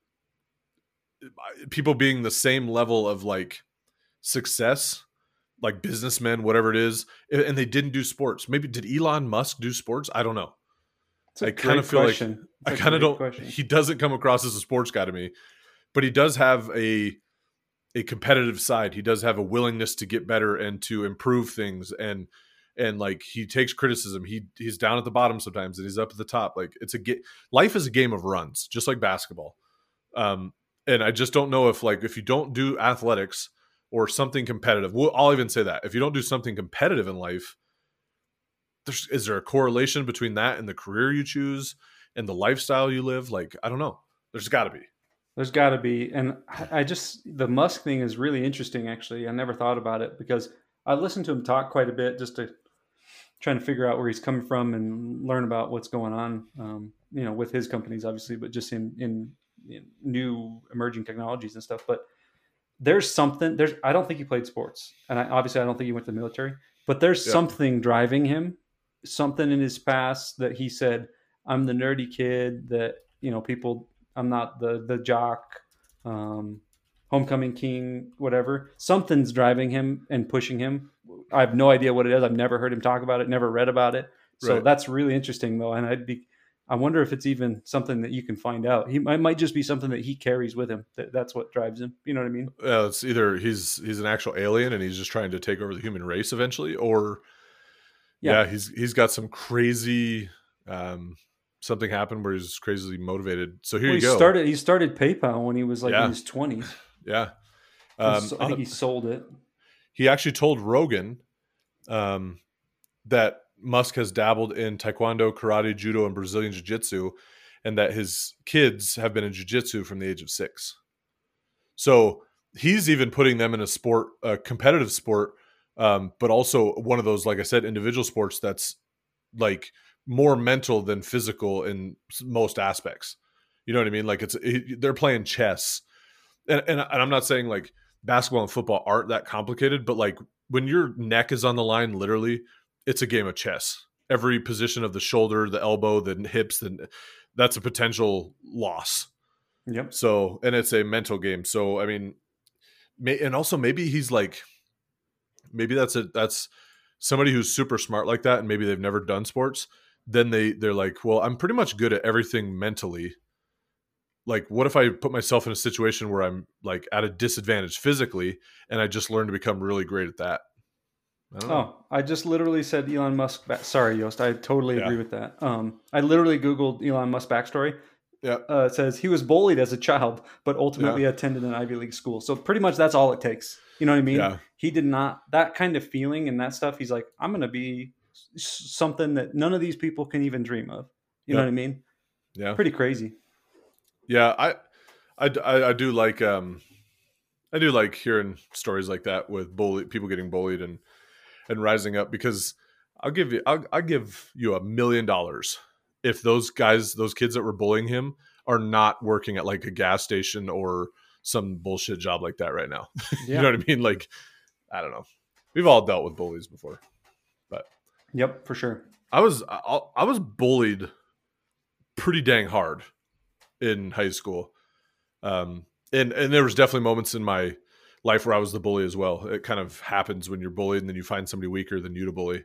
people being the same level of like success, like businessmen, whatever it is, and they didn't do sports. Maybe did Elon Musk do sports? I don't know. It's a I kind of great feel like question. I It's a kind of great don't. question. He doesn't come across as a sports guy to me, but he does have a competitive side. He does have a willingness to get better and to improve things, and like he takes criticism. He's down at the bottom sometimes and he's up at the top. Like life is a game of runs, just like basketball. And I just don't know if you don't do athletics or something competitive, well, I'll even say that if you don't do something competitive in life, is there a correlation between that and the career you choose and the lifestyle you live? Like, I don't know. There's got to be. There's got to be. And the Musk thing is really interesting, actually. I never thought about it because I listened to him talk quite a bit just to trying to figure out where he's coming from and learn about what's going on, with his companies, obviously, but just in new emerging technologies and stuff. But I don't think he played sports. And obviously, I don't think he went to the military, but there's something driving him, something in his past that he said, I'm the nerdy kid that, I'm not the jock, homecoming king, whatever. Something's driving him and pushing him. I have no idea what it is. I've never heard him talk about it, never read about it. So That's really interesting though. And I wonder if it's even something that you can find out. It might just be something that he carries with him. That's what drives him. You know what I mean? It's either he's an actual alien and he's just trying to take over the human race eventually, or he's got some crazy, something happened where he's crazily motivated. So you go. He started PayPal when he was in his 20s. Yeah. I think he sold it. He actually told Rogan that Musk has dabbled in taekwondo, karate, judo, and Brazilian jiu-jitsu, and that his kids have been in jiu-jitsu from the age of 6. So he's even putting them in a competitive sport, but also one of those, like I said, individual sports that's like more mental than physical in most aspects. You know what I mean? Like they're playing chess, and I'm not saying like basketball and football aren't that complicated, but like when your neck is on the line, literally, it's a game of chess. Every position of the shoulder, the elbow, the hips, that's a potential loss. Yep. So, and it's a mental game. So, I mean, and also maybe he's like, maybe that's somebody who's super smart like that, and maybe they've never done sports. Then they're like, well, I'm pretty much good at everything mentally. Like, what if I put myself in a situation where I'm like at a disadvantage physically, and I just learn to become really great at that? I don't know. I just literally said Elon Musk. Sorry, Yost. I totally agree with that. I literally Googled Elon Musk backstory. Yeah. It says he was bullied as a child, but ultimately attended an Ivy League school. So pretty much that's all it takes. You know what I mean? Yeah. He did not, that kind of feeling and that stuff. He's like, I'm going to be something that none of these people can even dream of. You know what I mean? Yeah. Pretty crazy. Yeah. I do like, I do like hearing stories like that with people getting bullied and rising up, because I'll give you $1 million if those kids that were bullying him are not working at like a gas station or some bullshit job like that right now. You know what I mean? Like, I don't know. We've all dealt with bullies before, but yep, for sure. I was bullied pretty dang hard in high school. And there was definitely moments in my life where I was the bully as well. It kind of happens when you're bullied and then you find somebody weaker than you to bully.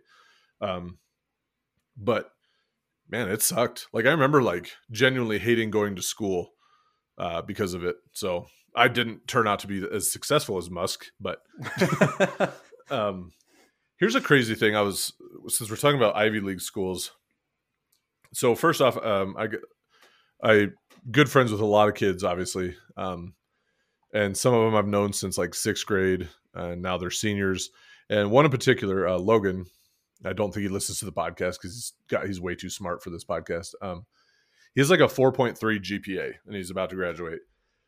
But man, it sucked. Like, I remember like genuinely hating going to school because of it. So I didn't turn out to be as successful as Musk, but here's a crazy thing. Since we're talking about Ivy League schools. So first off, I good friends with a lot of kids, obviously. And some of them I've known since like 6th grade, and now they're seniors. And one in particular, Logan, I don't think he listens to the podcast because he's way too smart for this podcast. He has like a 4.3 GPA and he's about to graduate.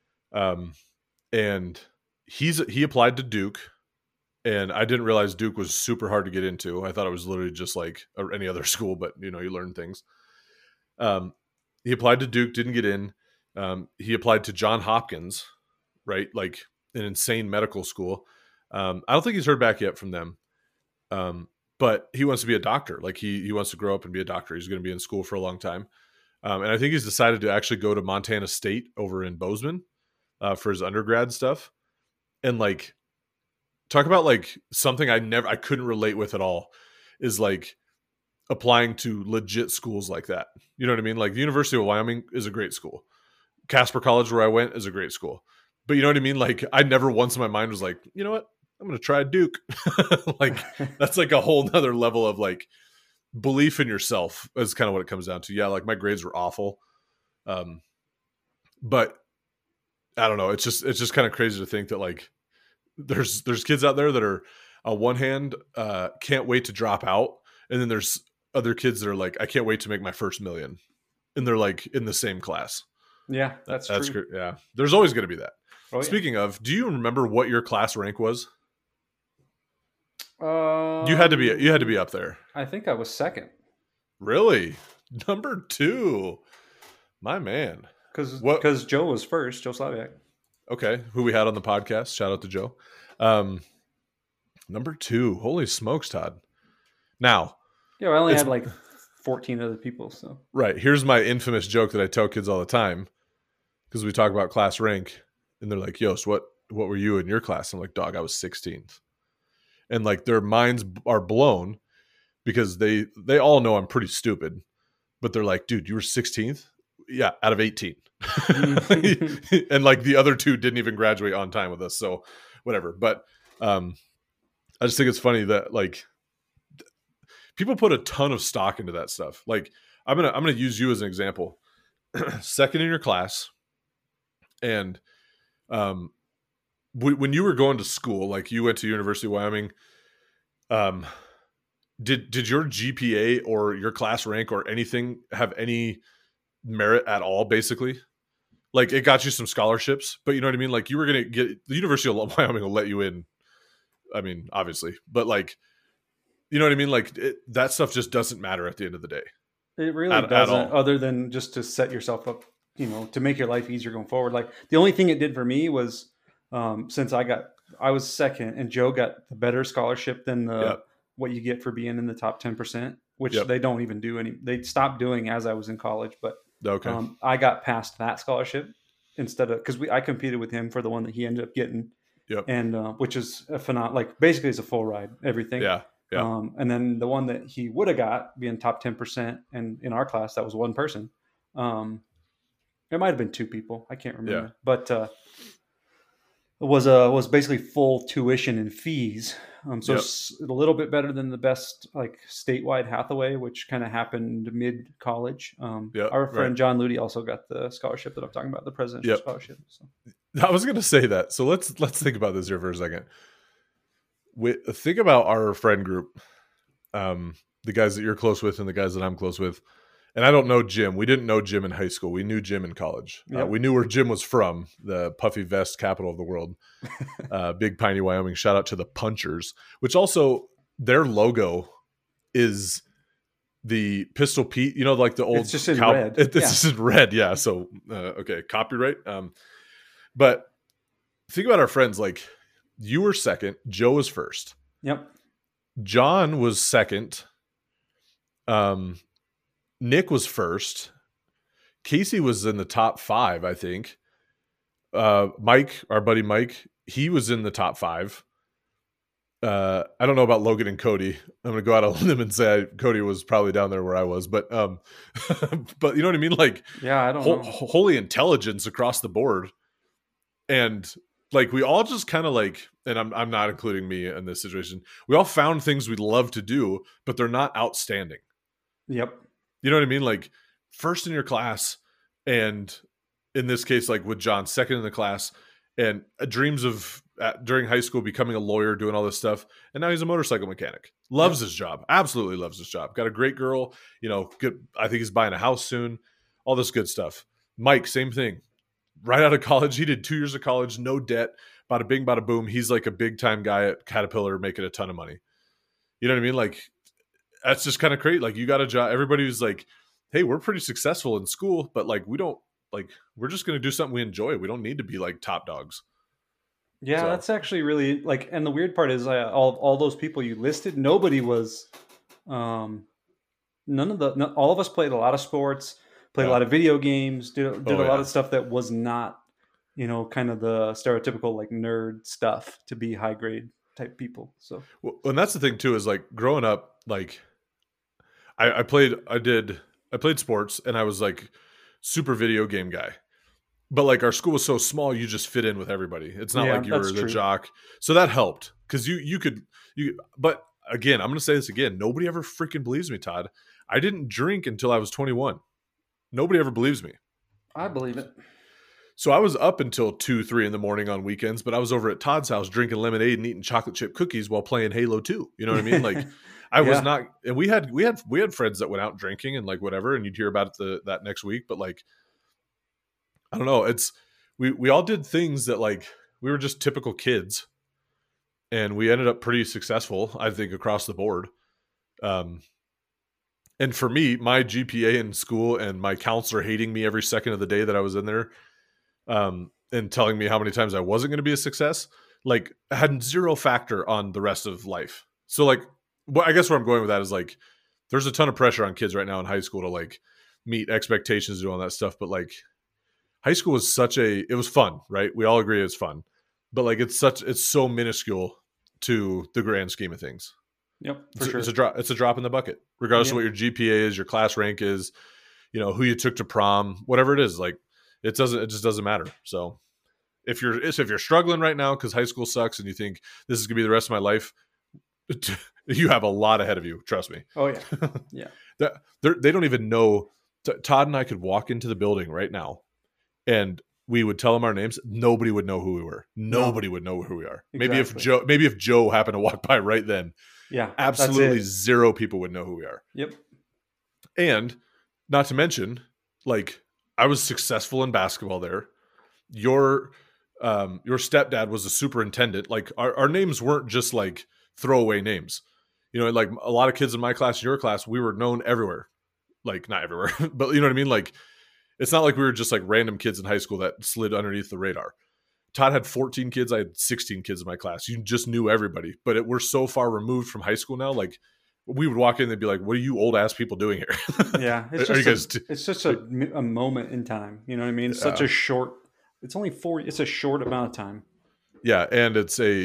And he applied to Duke, and I didn't realize Duke was super hard to get into. I thought it was literally just like any other school, but you learn things. He applied to Duke, didn't get in. He applied to Johns Hopkins, right? Like an insane medical school. I don't think he's heard back yet from them. But he wants to be a doctor. Like he wants to grow up and be a doctor. He's going to be in school for a long time. And I think he's decided to actually go to Montana State over in Bozeman for his undergrad stuff. And like, talk about like something I couldn't relate with at all is like applying to legit schools like that. You know what I mean? Like the University of Wyoming is a great school. Casper College, where I went, is a great school. But you know what I mean? Like I never once in my mind was like, you know what? I'm going to try Duke. Like that's like a whole nother level of like belief in yourself is kind of what it comes down to. Yeah. Like my grades were awful. But I don't know. It's just kind of crazy to think that like there's kids out there that are on one hand, can't wait to drop out. And then there's other kids that are like, I can't wait to make my first million. And they're like in the same class. Yeah, that's true. Great. Yeah. There's always going to be that. Oh, yeah. Speaking of, do you remember what your class rank was? You had to be up there. I think I was Really? Number 2. My man. Because Joe was first, Joe Slaviak. Okay. Who we had on the podcast. Shout out to Joe. Number 2. Holy smokes, Todd. Now. Yeah, I only had like 14 other people. So right. Here's my infamous joke that I tell kids all the time. Because we talk about class rank. And they're like, Yost, what were you in your class? I'm like, dog, I was 16th. And like their minds are blown because they all know I'm pretty stupid, but they're like, dude, you were 16th? Yeah, out of 18. And like the other 2 didn't even graduate on time with us. So whatever. But I just think it's funny that like people put a ton of stock into that stuff. Like I'm going to use you as an example. Second in your class. And when you were going to school, like you went to University of Wyoming, did your GPA or your class rank or anything have any merit at all, basically? Like it got you some scholarships, but you know what I mean? Like you were going to get, the University of Wyoming will let you in. I mean, obviously, but like, you know what I mean? Like that stuff just doesn't matter at the end of the day. It really doesn't, other than just to set yourself up, you know, to make your life easier going forward. Like the only thing it did for me was, since I was second and Joe got the better scholarship than what you get for being in the top 10%, which they don't even do they stopped doing as I was in college, but I got past that scholarship instead of, cause I competed with him for the one that he ended up getting. And, which is a phenomenal, like basically it's a full ride, everything. And then the one that he would have got being top 10%. And in our class, that was one person. It might've been 2 people. I can't remember, but, was basically full tuition and fees. So it's a little bit better than the best like statewide Hathaway, which kind of happened mid college. Our friend John Ludi also got the scholarship that I'm talking about, the presidential scholarship. So. I was going to say that. So let's think about this here for a second. Think about our friend group, the guys that you're close with and the guys that I'm close with. And I don't know Jim. We didn't know Jim in high school. We knew Jim in college. We knew where Jim was from, the puffy vest capital of the world, Big Piney, Wyoming. Shout out to the Punchers, which also their logo is the Pistol Pete. You know, like the old. It's just in red. This is in red. Yeah. So okay, copyright. But think about our friends. Like you were second. Joe was first. Yep. John was second. Nick was first. Casey was in the top 5, I think. Mike, our buddy Mike, he was in the top 5. I don't know about Logan and Cody. I'm going to go out on a limb and say Cody was probably down there where I was, but but you know what I mean? Like, I don't know. Holy intelligence across the board. And like, we all just kind of like, and I'm not including me in this situation. We all found things we'd love to do, but they're not outstanding. Yep. You know what I mean? Like first in your class, and in this case, like with John, second in the class, and dreams of during high school becoming a lawyer, doing all this stuff, and now he's a motorcycle mechanic. Loves his job, absolutely loves his job. Got a great girl, you know. Good. I think he's buying a house soon. All this good stuff. Mike, same thing. Right out of college, he did 2 years of college, no debt. Bada bing, bada boom. He's like a big time guy at Caterpillar, making a ton of money. You know what I mean? Like. That's just kind of crazy. Like you got a job. Everybody was like, hey, we're pretty successful in school, but like, we're just going to do something we enjoy. We don't need to be like top dogs. Yeah. So. That's actually really like, and the weird part is all those people you listed, nobody was, all of us played a lot of sports. played a Yeah. lot of video games, did a lot yeah. of stuff that was not, kind of the stereotypical like nerd stuff to be high grade type people. So Well, and that's the thing too, is like growing up, like I played sports, and I was like super video game guy. But like our school was so small, you just fit in with everybody. It's not yeah, like you that's were the true. jock. So that helped, because but again, I'm going to say this again. Nobody ever freaking believes me, Todd. I didn't drink until I was 21. Nobody ever believes me. I believe it. So I was up until 2, 3 in the morning on weekends, but I was over at Todd's house drinking lemonade and eating chocolate chip cookies while playing Halo 2. You know what I mean? Like I was Yeah. not, and we had friends that went out drinking and like whatever, and you'd hear about it that next week. But like, I don't know. We all did things that like we were just typical kids, and we ended up pretty successful, I think, across the board. And for me, my GPA in school and my counselor hating me every second of the day that I was in there, and telling me how many times I wasn't going to be a success, like had zero factor on the rest of life. So like, I guess where I'm going with that is like, there's a ton of pressure on kids right now in high school to like meet expectations, do all that stuff. But like high school was it was fun, right? We all agree it's fun, but like it's so minuscule to the grand scheme of things. Yep, for sure. It's a drop in the bucket, regardless of Yep. what your GPA is, your class rank is, who you took to prom, whatever it is. Like it just doesn't matter. So if you're struggling right now because high school sucks and you think this is gonna be the rest of my life, you have a lot ahead of you. Trust me. Oh yeah, yeah. They don't even know. Todd and I could walk into the building right now, and we would tell them our names. Nobody would know who we were. Nobody would know who we are. Exactly. Maybe if Joe happened to walk by right then, Yeah, absolutely that's it. zero people would know who we are. Yep. And not to mention, like I was successful in basketball there. Your stepdad was a superintendent. Like our names weren't just like throwaway names. Like a lot of kids in my class, your class, we were known everywhere. Like not everywhere, but you know what I mean? Like it's not like we were just like random kids in high school that slid underneath the radar. Todd had 14 kids. I had 16 kids in my class. You just knew everybody, but we're so far removed from high school now. Like we would walk in and they'd be like, what are you old ass people doing here? Yeah, it's just a moment in time. You know what I mean? It's such a short. It's only 4. It's a short amount of time. Yeah, and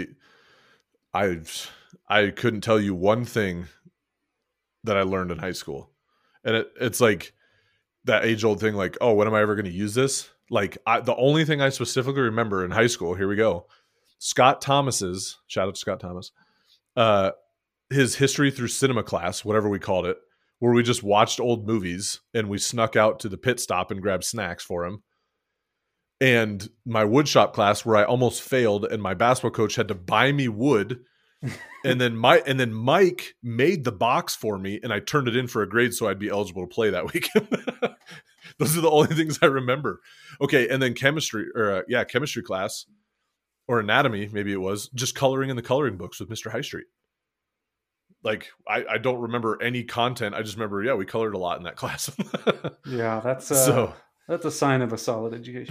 I couldn't tell you one thing that I learned in high school, and it's like that age old thing. Like, oh, when am I ever going to use this? Like, the only thing I specifically remember in high school. Here we go. Scott Thomas's, shout out to Scott Thomas. His history through cinema class, whatever we called it, where we just watched old movies and we snuck out to the pit stop and grabbed snacks for him. And my woodshop class, where I almost failed, and my basketball coach had to buy me wood, and then Mike made the box for me, and I turned it in for a grade so I'd be eligible to play that week. Those are the only things I remember. Okay, and then chemistry class, or anatomy, maybe it was, just coloring in the coloring books with Mr. High Street. Like I don't remember any content. I just remember, we colored a lot in that class. Yeah, that's a sign of a solid education.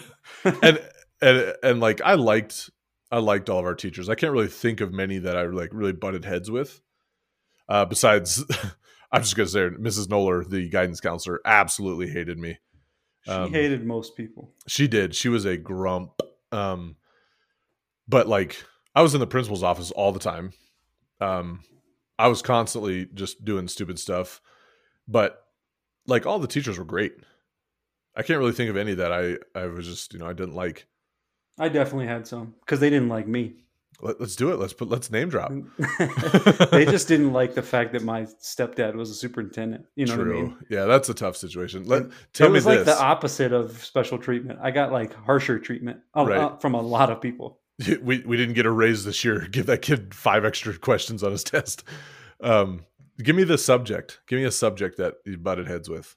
and like I liked all of our teachers. I can't really think of many that I like really butted heads with. Besides, I'm just gonna say Mrs. Noller, the guidance counselor, absolutely hated me. She hated most people. She did. She was a grump. But like I was in the principal's office all the time. I was constantly just doing stupid stuff, but like all the teachers were great. I can't really think of any that I was just, I didn't like. I definitely had some because they didn't like me. Let's do it. Let's name drop. They just didn't like the fact that my stepdad was a superintendent. You know True. What I mean? Yeah, that's a tough situation. Tell me this. It was like the opposite of special treatment. I got like harsher treatment from a lot of people. We didn't get a raise this year. Give that kid 5 extra questions on his test. Give me the subject. Give me a subject that you butted heads with.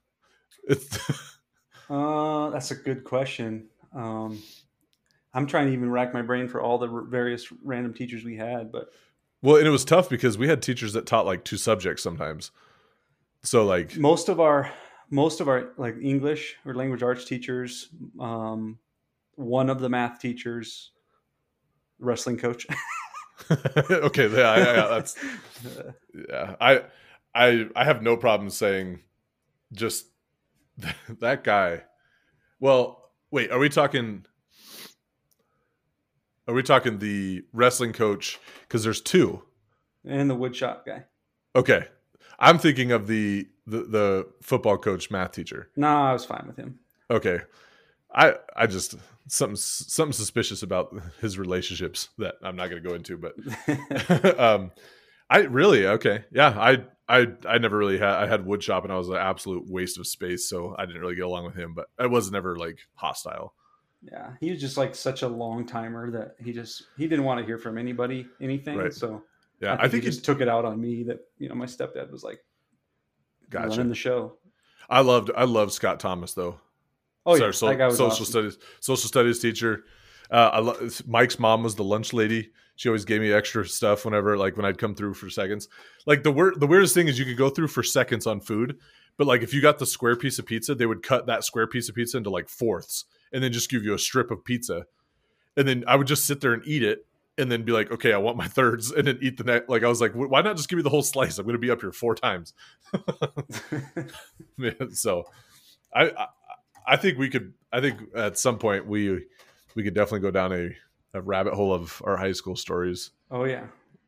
That's a good question. I'm trying to even rack my brain for all the various random teachers we had, but and it was tough because we had teachers that taught like 2 subjects sometimes. So like most of our like English or language arts teachers, one of the math teachers, wrestling coach. Okay, that's I have no problem saying just That guy. Well, wait, are we talking the wrestling coach? Because there's two. And the woodshop guy. Okay. I'm thinking of the football coach, math teacher. No, I was fine with him. Okay. I just something suspicious about his relationships that I'm not going to go into, but I really okay. Yeah, I never really had I had woodshop and I was an absolute waste of space, so I didn't really get along with him, but I was never like hostile. Yeah, he was just like such a long timer that he didn't want to hear from anybody anything. Right. So Yeah, I think he just took it out on me that my stepdad was like running the show. I loved Scott Thomas though. Oh yeah, that guy was social studies teacher. Mike's mom was the lunch lady. She always gave me extra stuff when I'd come through for seconds. Like the weirdest thing is you could go through for seconds on food, but like if you got the square piece of pizza, they would cut that square piece of pizza into like fourths and then just give you a strip of pizza. And then I would just sit there and eat it and then be like, okay, I want my thirds, and then eat the next. Like I was like, why not just give me the whole slice? I'm going to be up here 4 times. So I think we could. I think at some point we could definitely go down a rabbit hole of our high school stories. Oh yeah.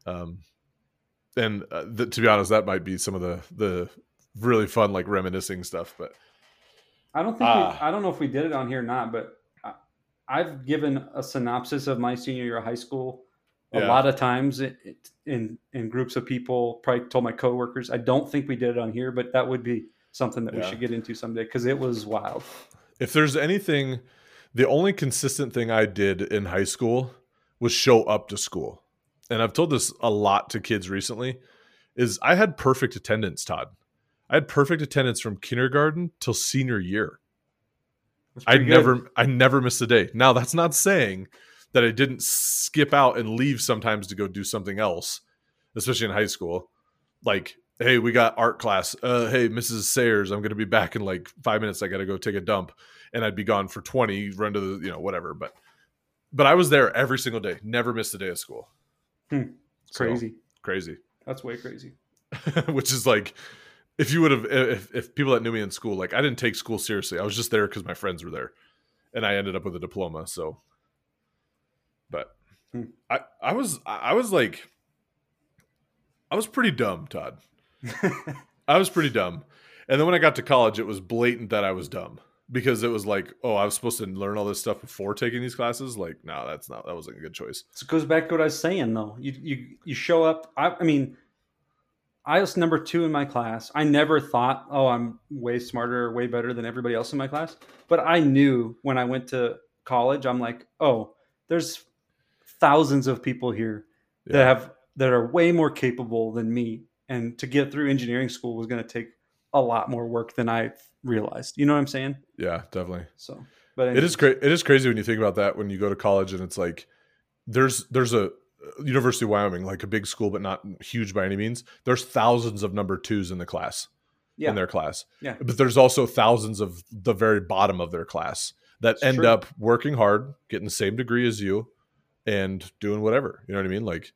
And to be honest, that might be some of the really fun like reminiscing stuff. But I don't think I don't know if we did it on here or not, but I've given a synopsis of my senior year of high school a lot of times in groups of people. Probably told my coworkers. I don't think we did it on here, but that would be something that we should get into someday because it was wild. If there's anything, the only consistent thing I did in high school was show up to school. And I've told this a lot to kids recently, is I had perfect attendance, Todd. I had perfect attendance from kindergarten till senior year. I never missed a day. Now, that's not saying that I didn't skip out and leave sometimes to go do something else, especially in high school. Like, hey, we got art class. Hey, Mrs. Sayers, I'm going to be back in like 5 minutes. I got to go take a dump. And I'd be gone for 20, run to the, whatever. But I was there every single day. Never missed a day of school. Crazy. So, crazy. That's way crazy. Which is like, if you would have, if people that knew me in school, like I didn't take school seriously. I was just there because my friends were there. And I ended up with a diploma. So, but I was pretty dumb, Todd. I was pretty dumb. And then when I got to college, it was blatant that I was dumb because it was like, oh, I was supposed to learn all this stuff before taking these classes. Like, no, that wasn't a good choice. So it goes back to what I was saying though. You show up. I mean, I was number 2 in my class. I never thought, oh, I'm way smarter, or way better than everybody else in my class. But I knew when I went to college, I'm like, oh, there's thousands of people here that are way more capable than me. And to get through engineering school was going to take a lot more work than I realized. You know what I'm saying? Yeah, definitely. So, but anyways. It is crazy when you think about that when you go to college and it's like there's a University of Wyoming, like a big school but not huge by any means. There's thousands of number 2s in the class. In their class. Yeah. But there's also thousands of the very bottom of their class that end up working hard, getting the same degree as you and doing whatever. You know what I mean? Like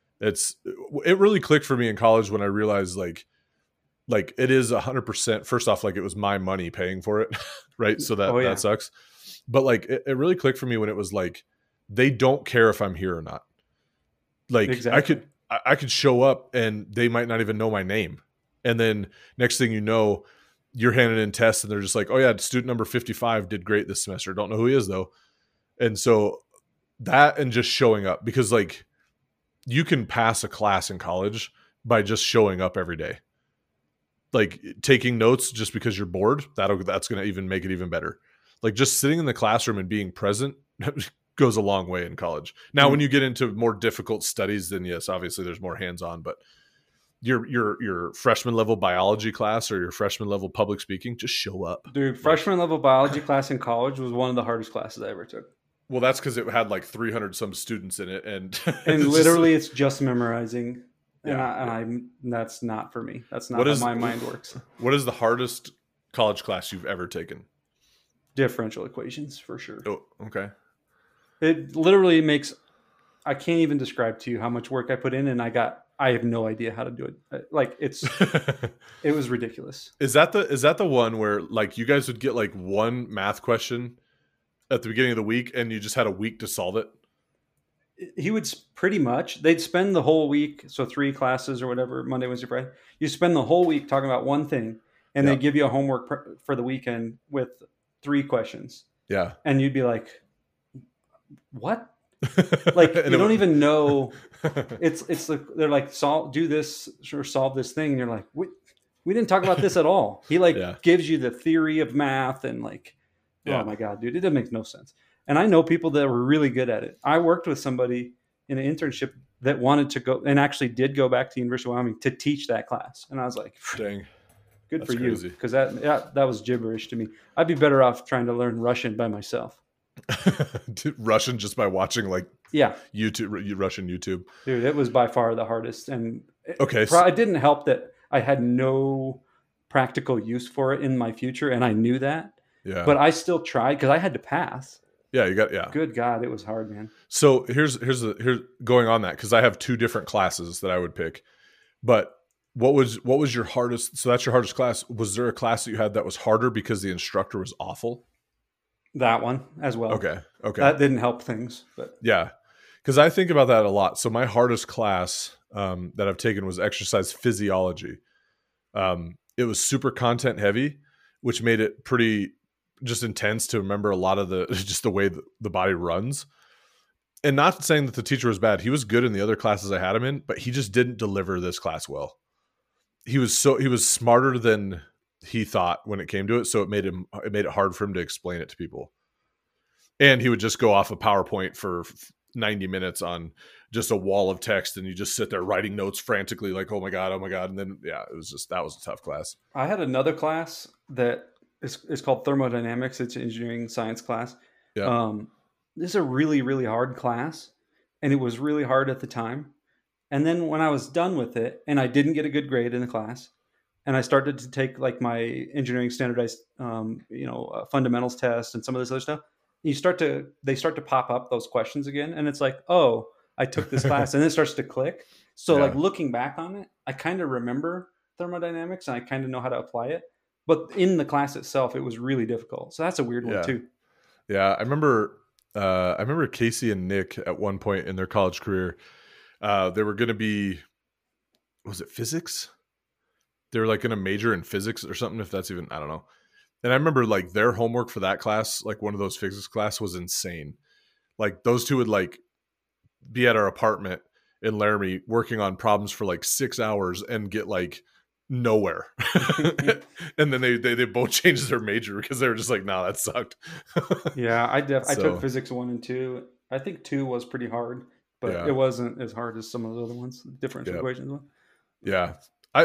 it really clicked for me in college when I realized like it is 100%. First off, like it was my money paying for it. Right. So that sucks. But like, it really clicked for me when it was like, they don't care if I'm here or not. Like exactly. I could show up and they might not even know my name. And then next thing you know, you're handing in tests and they're just like, oh yeah, student number 55 did great this semester. Don't know who he is though. And so that, and just showing up, because like you can pass a class in college by just showing up every day. Like taking notes just because you're bored, that's going to even make it even better. Like just sitting in the classroom and being present goes a long way in college. Now, when you get into more difficult studies, then yes, obviously there's more hands-on, but your freshman level biology class or your freshman level public speaking, just show up. Dude, freshman level biology class in college was one of the hardest classes I ever took. Well, that's because it had like 300 some students in it. And literally it's just memorizing. Yeah. And that's not for me. That's not how my mind works. What is the hardest college class you've ever taken? Differential equations, for sure. Oh, okay. It literally makes, I can't even describe to you how much work I put in, and I I have no idea how to do it. Like it was ridiculous. Is that the one where like you guys would get like one math question at the beginning of the week and you just had a week to solve it? He would pretty much, they'd spend the whole week, so 3 classes or whatever, Monday, Wednesday, Friday. You spend the whole week talking about one thing, and Yeah. they give you a homework for the weekend with 3 questions. Yeah. And you'd be like, what? Like, you don't even know. It's like, they're like, do this or solve this thing. And you're like, we didn't talk about this at all. He like Yeah. gives you the theory of math and like, Yeah. oh my God, dude, it doesn't make no sense. And I know people that were really good at it. I worked with somebody in an internship that wanted to go and actually did go back to the University of Wyoming to teach that class. And I was like, Dang. good That's for crazy. you. Because that was gibberish to me. I'd be better off trying to learn Russian by myself. Russian just by watching like Yeah. Russian YouTube. Dude, it was by far the hardest. And Okay. it didn't help that I had no practical use for it in my future. And I knew that. Yeah. But I still tried because I had to pass. Yeah, you got, yeah. Good God, it was hard, man. So here's going on that, because I have 2 different classes that I would pick. But what was your hardest? So that's your hardest class. Was there a class that you had that was harder because the instructor was awful? That one as well. Okay. That didn't help things, but Yeah, because I think about that a lot. So my hardest class that I've taken was exercise physiology. It was super content heavy, which made it pretty just intense to remember a lot of just the way the body runs. And not saying that the teacher was bad. He was good in the other classes I had him in, but he just didn't deliver this class well. He was smarter than he thought when it came to it. So it made it hard for him to explain it to people. And he would just go off a PowerPoint for 90 minutes on just a wall of text. And you just sit there writing notes frantically like, oh my God. And then, yeah, that was a tough class. I had another class that is called thermodynamics. It's an engineering science class. Yeah. This is a really, really hard class. And it was really hard at the time. And then when I was done with it and I didn't get a good grade in the class and I started to take like my engineering standardized, fundamentals test and some of this other stuff, they start to pop up those questions again. And it's like, oh, I took this class, and then it starts to click. So like looking back on it, I kind of remember thermodynamics and I kind of know how to apply it. But in the class itself, it was really difficult. So that's a weird one too. Yeah. I remember Casey and Nick at one point in their college career, they were going to be, was it physics? They were like going to major in physics or something. If that's even, I don't know. And I remember like their homework for that class, like one of those physics class, was insane. Like those two would like be at our apartment in Laramie working on problems for like 6 hours and get like nowhere. And then they both changed their major because they were just like, nah, that sucked. Yeah, I took physics 1 and 2. I think 2 was pretty hard, but it wasn't as hard as some of the other ones, differential equations. Yeah.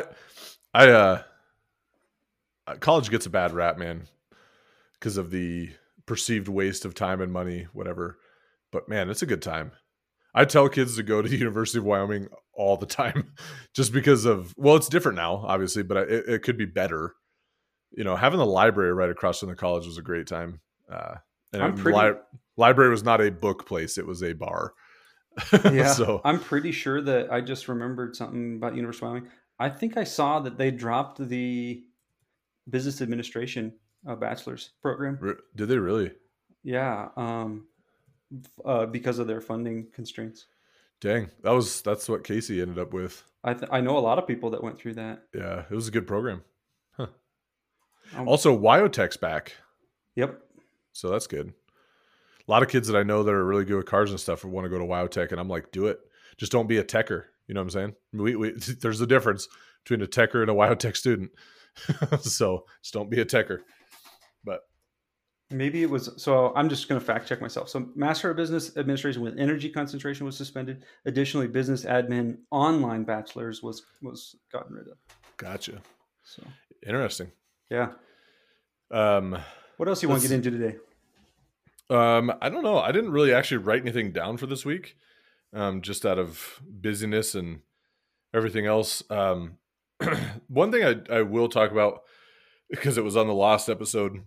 College gets a bad rap, man, because of the perceived waste of time and money, whatever. But man, it's a good time. I tell kids to go to the University of Wyoming all the time just because of, well, it's different now, obviously, but it could be better. You know, having the library right across from the college was a great time. Library was not a book place. It was a bar. Yeah. So I'm pretty sure that I just remembered something about University of Wyoming. I think I saw that they dropped the business administration bachelor's program. Did they really? Yeah. Because of their funding constraints. Dang, that's what Casey ended up with. I know a lot of people that went through that. Yeah, it was a good program. Huh. Also, Wyotech's back. Yep. So that's good. A lot of kids that I know that are really good with cars and stuff want to go to Wyotech, and I'm like, do it. Just don't be a techer. You know what I'm saying? There's a difference between a techer and a Wyotech student. So just don't be a techer. But maybe it was. So I'm just going to fact check myself. So Master of Business Administration with energy concentration was suspended. Additionally, Business Admin online bachelor's was gotten rid of. Gotcha. So interesting. Yeah. What else you want to get into today? I don't know. I didn't really actually write anything down for this week, just out of busyness and everything else. One thing I will talk about, because it was on the last episode,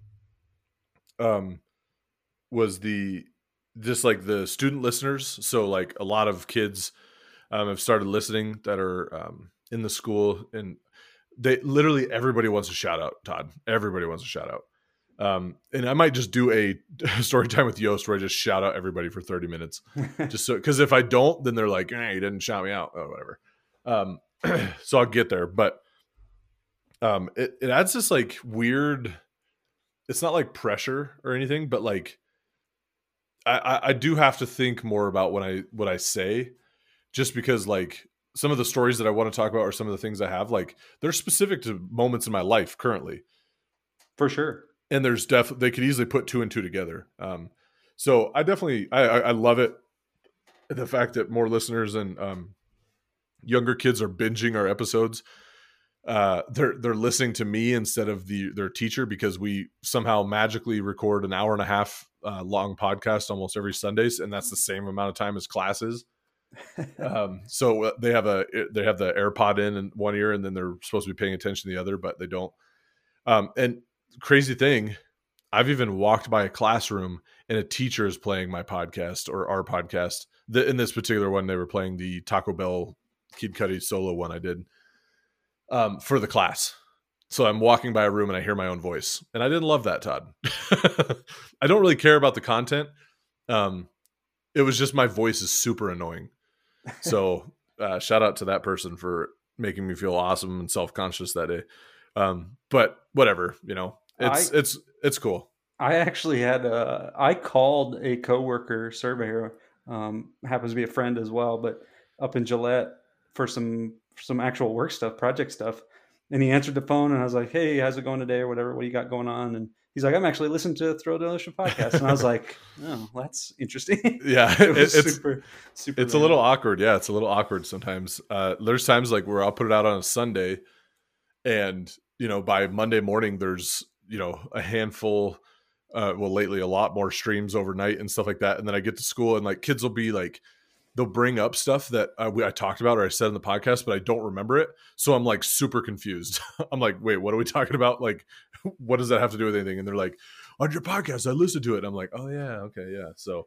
was just like the student listeners. So like a lot of kids have started listening that are in the school, and they literally everybody wants a shout out, Todd. Everybody wants a shout out. And I might just do a story time with Yost where I just shout out everybody for 30 minutes. Just so, because if I don't, then they're like, hey, you didn't shout me out or whatever. So I'll get there. But it adds this like weird, it's not like pressure or anything, but like I do have to think more about what I say, just because like some of the stories that I want to talk about or some of the things I have, like they're specific to moments in my life currently. For sure. And there's definitely, they could easily put two and two together. So I definitely, I love it. The fact that more listeners and younger kids are binging our episodes. They're listening to me instead of their teacher, because we somehow magically record an hour and a half long podcast almost every Sundays, and that's the same amount of time as classes. So they have the AirPod in one ear, and then they're supposed to be paying attention to the other, but they don't. And crazy thing, I've even walked by a classroom and a teacher is playing my podcast or our podcast. In this particular one, they were playing the Taco Bell Kid Cudi solo one I did for the class. So I'm walking by a room and I hear my own voice, and I didn't love that, Todd. I don't really care about the content. It was just my voice is super annoying. So shout out to that person for making me feel awesome and self-conscious that day. But whatever, it's cool. I actually had I called a coworker surveyor, happens to be a friend as well, but up in Gillette for some actual work stuff, project stuff. And he answered the phone, and I was like, "Hey, how's it going today?" or whatever. What do you got going on? And he's like, "I'm actually listening to the Throw Delicious podcast." And I was like, "Oh, that's interesting." Yeah, it's super. It's a little awkward. Yeah, it's a little awkward sometimes. There's times like where I'll put it out on a Sunday, and by Monday morning, there's a handful. Well, lately a lot more streams overnight and stuff like that. And then I get to school, and like kids will be like, they'll bring up stuff that I talked about or I said in the podcast, but I don't remember it. So I'm like super confused. I'm like, wait, what are we talking about? Like, what does that have to do with anything? And they're like, on your podcast, I listened to it. I'm like, oh yeah. Okay. Yeah. So,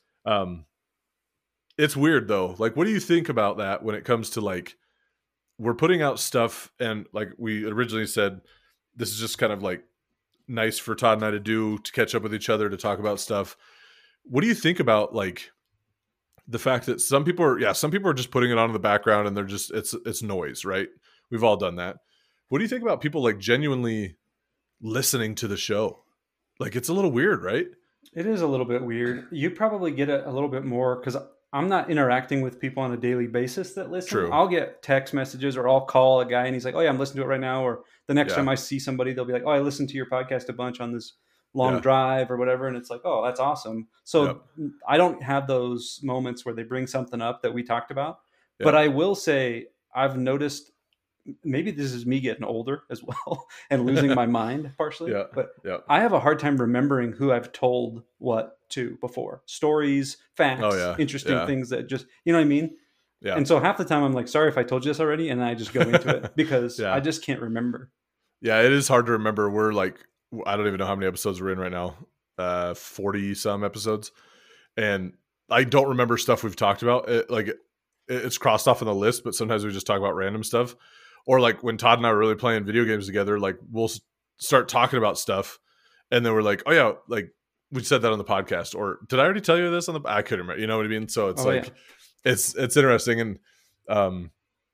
it's weird though. Like, what do you think about that when it comes to like, we're putting out stuff, and like we originally said, this is just kind of like nice for Todd and I to do, to catch up with each other, to talk about stuff. What do you think about like the fact that some people are just putting it on in the background, and they're just, it's noise, right? We've all done that. What do you think about people like genuinely listening to the show? Like, it's a little weird, right? It is a little bit weird. You probably get it a little bit more because I'm not interacting with people on a daily basis that listen. True. I'll get text messages, or I'll call a guy and he's like, "Oh yeah, I'm listening to it right now." Or the next time I see somebody, they'll be like, "Oh, I listened to your podcast a bunch on this long drive or whatever." And it's like, "Oh, that's awesome." So I don't have those moments where they bring something up that we talked about. But I will say I've noticed, maybe this is me getting older as well and losing my mind partially. But I have a hard time remembering who I've told what to before. Stories, facts, interesting things that just, you know what I mean? Yeah. And so half the time I'm like, sorry if I told you this already. And then I just go into it because I just can't remember. Yeah, it is hard to remember. We're like, I don't even know how many episodes we're in right now. 40 some episodes. And I don't remember stuff we've talked about. It's crossed off on the list, but sometimes we just talk about random stuff. Or like when Todd and I were really playing video games together, like we'll start talking about stuff, and then we're like, "Oh yeah, like we said that on the podcast." Or did I already tell you this on the? I couldn't remember. You know what I mean? So it's it's interesting, and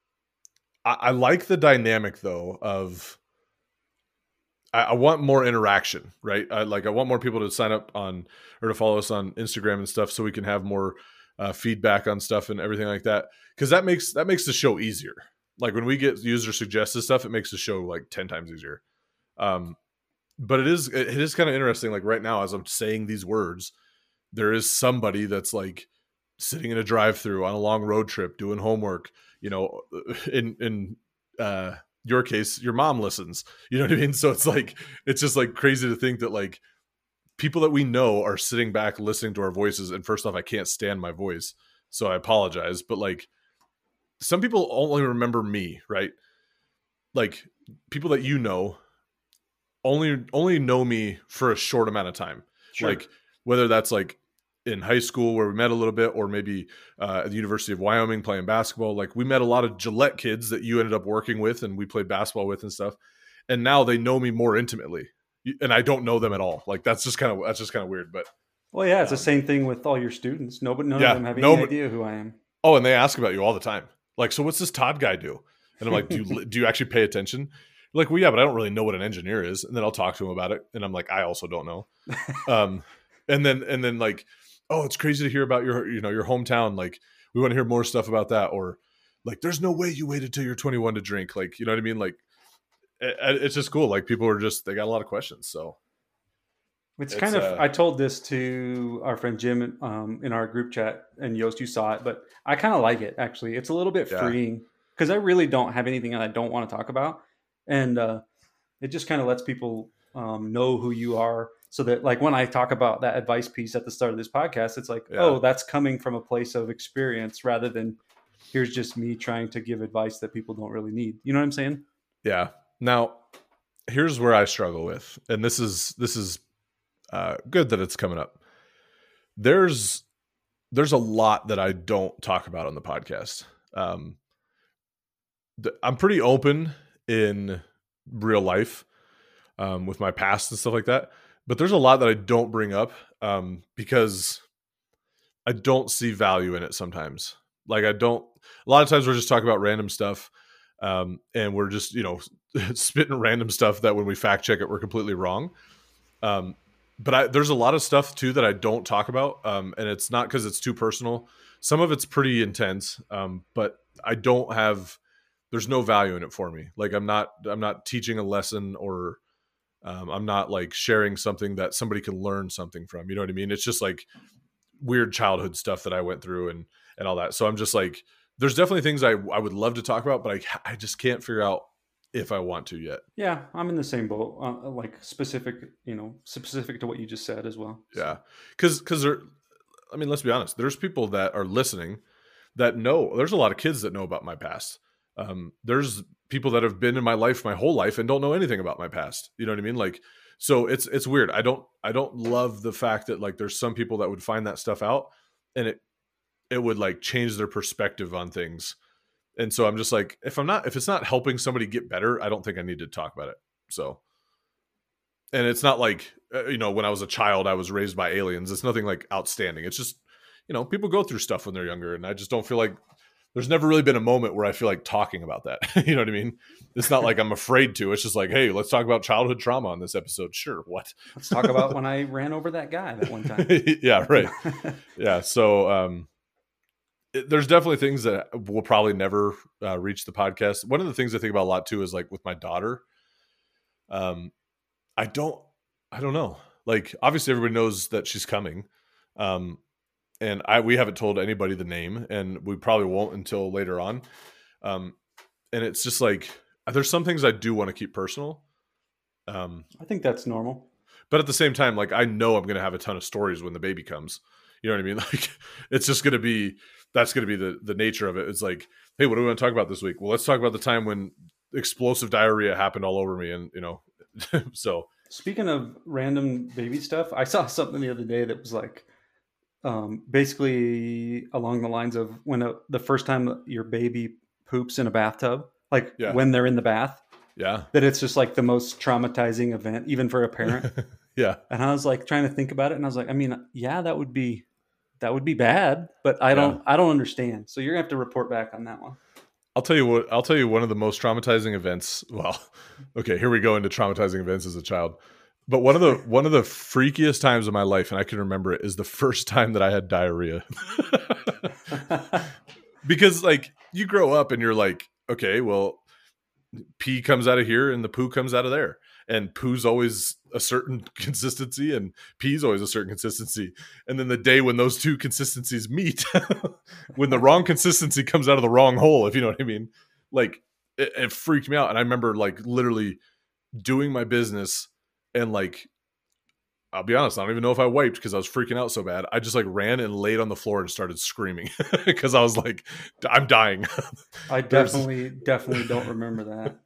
I like the dynamic though of I want more interaction, right? I want more people to sign up on or to follow us on Instagram and stuff, so we can have more feedback on stuff and everything like that, because that makes the show easier. Like when we get user suggested stuff, it makes the show like 10 times easier. But it is kind of interesting. Like right now, as I'm saying these words, there is somebody that's like sitting in a drive-through on a long road trip doing homework. In your case, your mom listens. You know what I mean? So it's just like crazy to think that like people that we know are sitting back listening to our voices. And first off, I can't stand my voice, so I apologize. But like, some people only remember me, right? Like people that only know me for a short amount of time. Sure. Like whether that's like in high school where we met a little bit, or maybe at the University of Wyoming playing basketball. Like we met a lot of Gillette kids that you ended up working with and we played basketball with and stuff. And now they know me more intimately, and I don't know them at all. Like that's just kind of weird. But well, yeah, it's the same thing with all your students. None of them have any idea who I am. Oh, and they ask about you all the time. Like, so what's this Todd guy do? And I'm like, do you actually pay attention? Like, well, yeah, but I don't really know what an engineer is. And then I'll talk to him about it. And I'm like, I also don't know. And then like, oh, it's crazy to hear about your hometown. Like, we want to hear more stuff about that. Or like, there's no way you waited till you're 21 to drink. Like, you know what I mean? Like, it's just cool. Like people they got a lot of questions. So it's kind of, I told this to our friend Jim in our group chat, and Yost, you saw it, but I kind of like it actually. It's a little bit freeing because I really don't have anything that I don't want to talk about. And it just kind of lets people know who you are, so that like when I talk about that advice piece at the start of this podcast, it's like, oh, that's coming from a place of experience rather than here's just me trying to give advice that people don't really need. You know what I'm saying? Yeah. Now, here's where I struggle with, and this is good that it's coming up. There's a lot that I don't talk about on the podcast. I'm pretty open in real life with my past and stuff like that, but there's a lot that I don't bring up because I don't see value in it sometimes. Like a lot of times we're just talking about random stuff and we're just, spitting random stuff that when we fact check it, we're completely wrong. But there's a lot of stuff too that I don't talk about. And it's not because it's too personal. Some of it's pretty intense. But there's no value in it for me. Like I'm not teaching a lesson, or I'm not like sharing something that somebody can learn something from. You know what I mean? It's just like weird childhood stuff that I went through and all that. So I'm just like, there's definitely things I would love to talk about, but I just can't figure out if I want to yet. Yeah, I'm in the same boat. Like specific to what you just said as well. Yeah, because let's be honest. There's people that are listening that know. There's a lot of kids that know about my past. There's people that have been in my life my whole life and don't know anything about my past. You know what I mean? Like, so it's weird. I don't love the fact that like there's some people that would find that stuff out and it would like change their perspective on things. And so I'm just like, if it's not helping somebody get better, I don't think I need to talk about it. So, and it's not like, when I was a child, I was raised by aliens. It's nothing like outstanding. It's just, people go through stuff when they're younger, and I just don't feel like there's never really been a moment where I feel like talking about that. You know what I mean? It's not like I'm afraid to. It's just like, hey, let's talk about childhood trauma on this episode. Sure. What? Let's talk about when I ran over that guy that one time. Yeah. Right. Yeah. So, there's definitely things that will probably never reach the podcast. One of the things I think about a lot too is like with my daughter. I don't know. Like obviously everybody knows that she's coming. And we haven't told anybody the name, and we probably won't until later on. And it's just like, there's some things I do want to keep personal. I think that's normal. But at the same time, like I know I'm going to have a ton of stories when the baby comes. You know what I mean? Like it's just going to be, that's going to be the nature of it. It's like, hey, what do we want to talk about this week? Well, let's talk about the time when explosive diarrhea happened all over me. And, so. Speaking of random baby stuff, I saw something the other day that was like, basically along the lines of when the first time your baby poops in a bathtub, like when they're in the bath, that it's just like the most traumatizing event, even for a parent. Yeah. And I was like trying to think about it, and I was like, I mean, yeah, that would be bad, but I don't understand. So you're gonna have to report back on that one. I'll tell you one of the most traumatizing events. Well, okay, here we go into traumatizing events as a child. But one of the freakiest times of my life, and I can remember it, is the first time that I had diarrhea. Because like you grow up and you're like, okay, well, pee comes out of here and the poo comes out of there. And poo's always a certain consistency and pee's always a certain consistency. And then the day when those two consistencies meet, when the wrong consistency comes out of the wrong hole, if you know what I mean, like it freaked me out. And I remember like literally doing my business and like, I'll be honest, I don't even know if I wiped because I was freaking out so bad. I just like ran and laid on the floor and started screaming because I was like, I'm dying. I definitely don't remember that.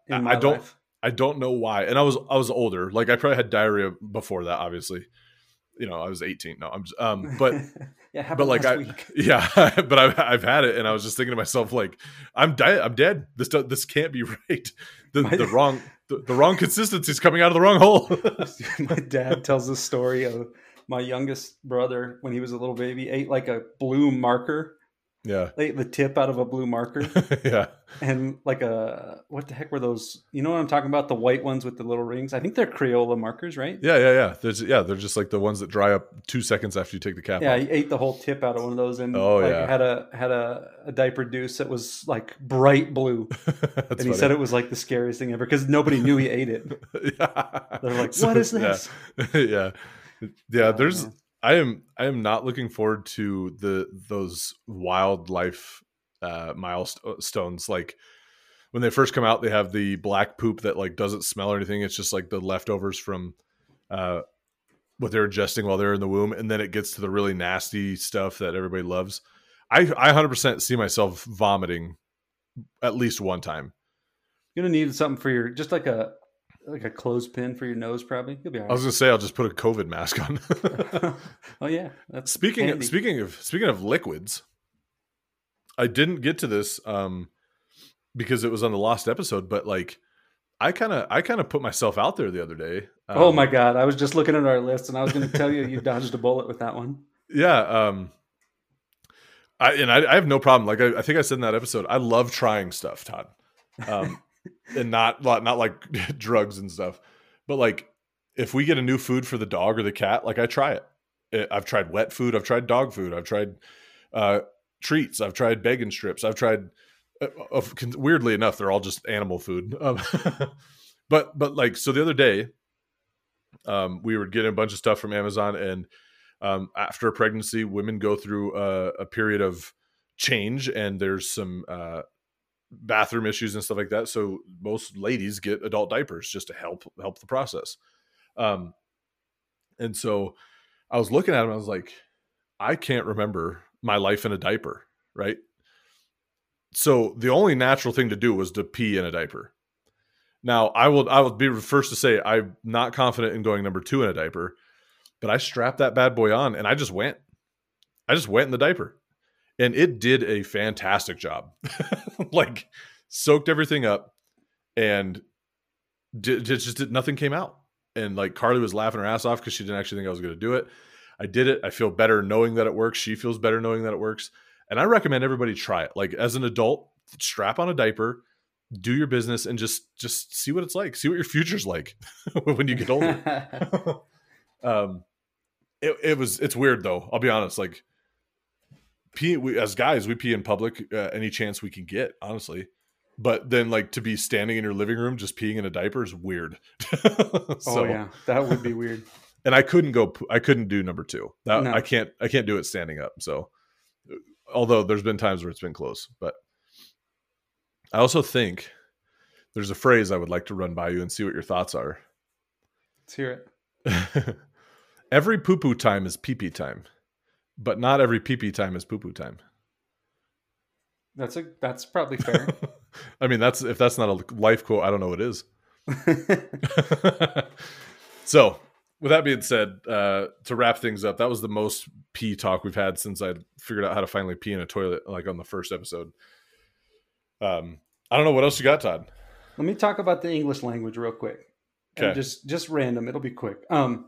I don't know why. And I was older. Like I probably had diarrhea before that, obviously. I was 18. No, I'm just, Yeah, it but happened like last week. yeah, but I've had it, and I was just thinking to myself, like, I'm dead. This can't be right. My, The wrong consistency is coming out of the wrong hole. my dad tells the story of my youngest brother when he was a little baby ate like a blue marker, Yeah, ate the tip out of a blue marker, yeah, and like what the heck were those? You know what I'm talking about? The white ones with the little rings. I think they're Crayola markers, right? yeah. They're just like the ones that dry up 2 seconds after you take the cap Yeah, off. he ate the whole tip out of one of those, and Oh like yeah, had a diaper deuce that was like bright blue, that's and he funny. said it was like the scariest thing ever because nobody knew he ate it. Yeah. They're like, "What is this?" Yeah, yeah. Oh, man. I am not looking forward to those wildlife milestones. Like when they first come out, they have the black poop that like doesn't smell or anything. It's just like the leftovers from uh, what they're ingesting while they're in the womb, and then it gets to the really nasty stuff that everybody loves. I 100% see myself vomiting at least one time. You're gonna need something for your just like a clothespin for your nose, probably. You'll be all I was right. gonna say I'll just put a COVID mask on. Oh yeah, that's speaking handy. speaking of liquids, I didn't get to this because it was on the lost episode, but like I kind of put myself out there the other day. Oh my god, I was just looking at our list, and I was going to tell you you dodged a bullet with that one. Yeah, I have no problem. Like I think I said in that episode, I love trying stuff, Todd, and not like drugs and stuff, but like if we get a new food for the dog or the cat, like I try it. I've tried wet food, I've tried dog food, I've tried treats, I've tried bacon strips, I've tried. Weirdly enough, they're all just animal food. But like so, the other day, we were getting a bunch of stuff from Amazon, and after a pregnancy, women go through a period of change, and there's some bathroom issues and stuff like that. So most ladies get adult diapers just to help the process. And so I was looking at them, I was like, I can't remember my life in a diaper, right? So the only natural thing to do was to pee in a diaper. Now I will be the first to say I'm not confident in going number 2 in a diaper, but I strapped that bad boy on and I just went in the diaper, and it did a fantastic job. Like soaked everything up, and nothing came out. And like Carly was laughing her ass off because she didn't actually think I was going to do it. I did it. I feel better knowing that it works. She feels better knowing that it works. And I recommend everybody try it. Like as an adult, strap on a diaper, do your business, and just see what it's like. See what your future's like when you get older. It's weird though. I'll be honest. Like as guys, we pee in public any chance we can get, honestly. But then like to be standing in your living room just peeing in a diaper is weird. Oh yeah, that would be weird. And I couldn't do number 2. That No. I can't do it standing up. So although there's been times where it's been close, but I also think there's a phrase I would like to run by you and see what your thoughts are. Let's hear it. Every poo-poo time is pee-pee time, but not every pee-pee time is poo-poo time. That's probably fair. I mean, if that's not a life quote, I don't know what is. So, with that being said, to wrap things up, that was the most pee talk we've had since I figured out how to finally pee in a toilet, like on the first episode. I don't know what else you got, Todd. Let me talk about the English language real quick. Okay. Just random. It'll be quick.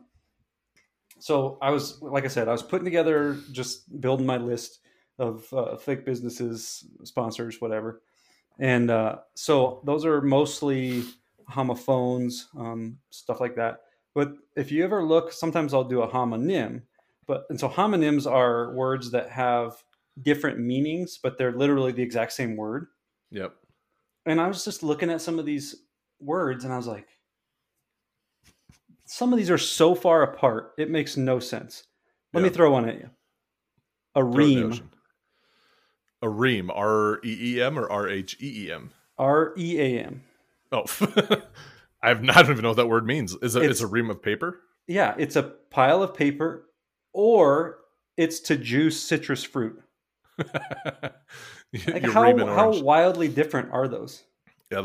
So I was, like I said, I was putting together, just building my list of fake businesses, sponsors, whatever. And so those are mostly homophones, stuff like that. But if you ever look, sometimes I'll do a homonym. And so homonyms are words that have different meanings, but they're literally the exact same word. Yep. And I was just looking at some of these words, and I was like, some of these are so far apart, it makes no sense. Let me throw one at you. A ream. A ream. R-E-E-M or R-H-E-E-M? R-E-A-M. Oh, I don't even know what that word means. It's a ream of paper? Yeah, it's a pile of paper, or it's to juice citrus fruit. Like how wildly different are those? Yeah,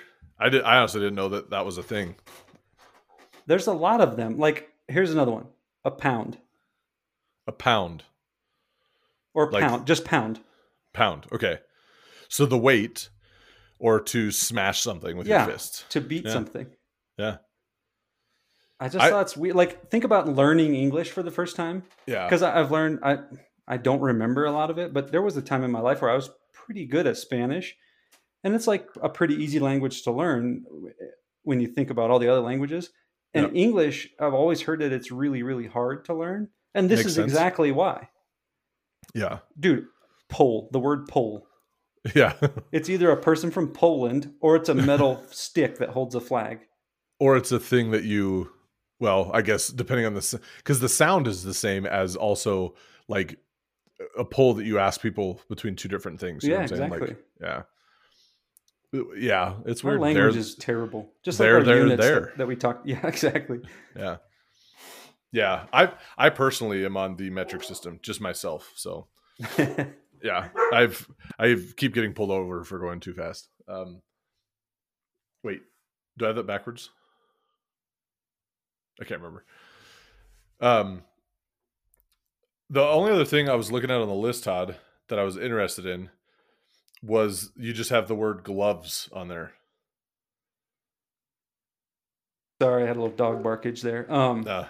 I honestly didn't know that was a thing. There's a lot of them. Like, here's another one. a pound A pound. or Like pound, just pound. pound. Okay. So the weight or to smash something with your Yeah, fist. to beat Yeah. something. Yeah. I just I thought it's weird. Like, think about learning English for the first time. yeah. Because I've learned, I don't remember a lot of it, but there was a time in my life where I was pretty good at Spanish. And it's like a pretty easy language to learn when you think about all the other languages. Yeah. And English, I've always heard that it's really, really hard to learn. And this Makes is sense. exactly why. Yeah. Dude, pole, the word pole. Yeah. It's either a person from Poland or it's a metal stick that holds a flag. Or it's a thing that you, well, I guess depending on because the sound is the same as also like a poll that you ask people between two different things. You know Yeah, what I'm saying? exactly. Like, yeah. Yeah. It's Our weird. language is terrible. Just like our units There. that we talk. Yeah, exactly. Yeah. Yeah. I personally am on the metric system, just myself. So yeah, I keep getting pulled over for going too fast. Wait, do I have that backwards? I can't remember. Um, the only other thing I was looking at on the list, Todd, that I was interested in was you just have the word gloves on there. Sorry, I had a little dog barkage there. Uh,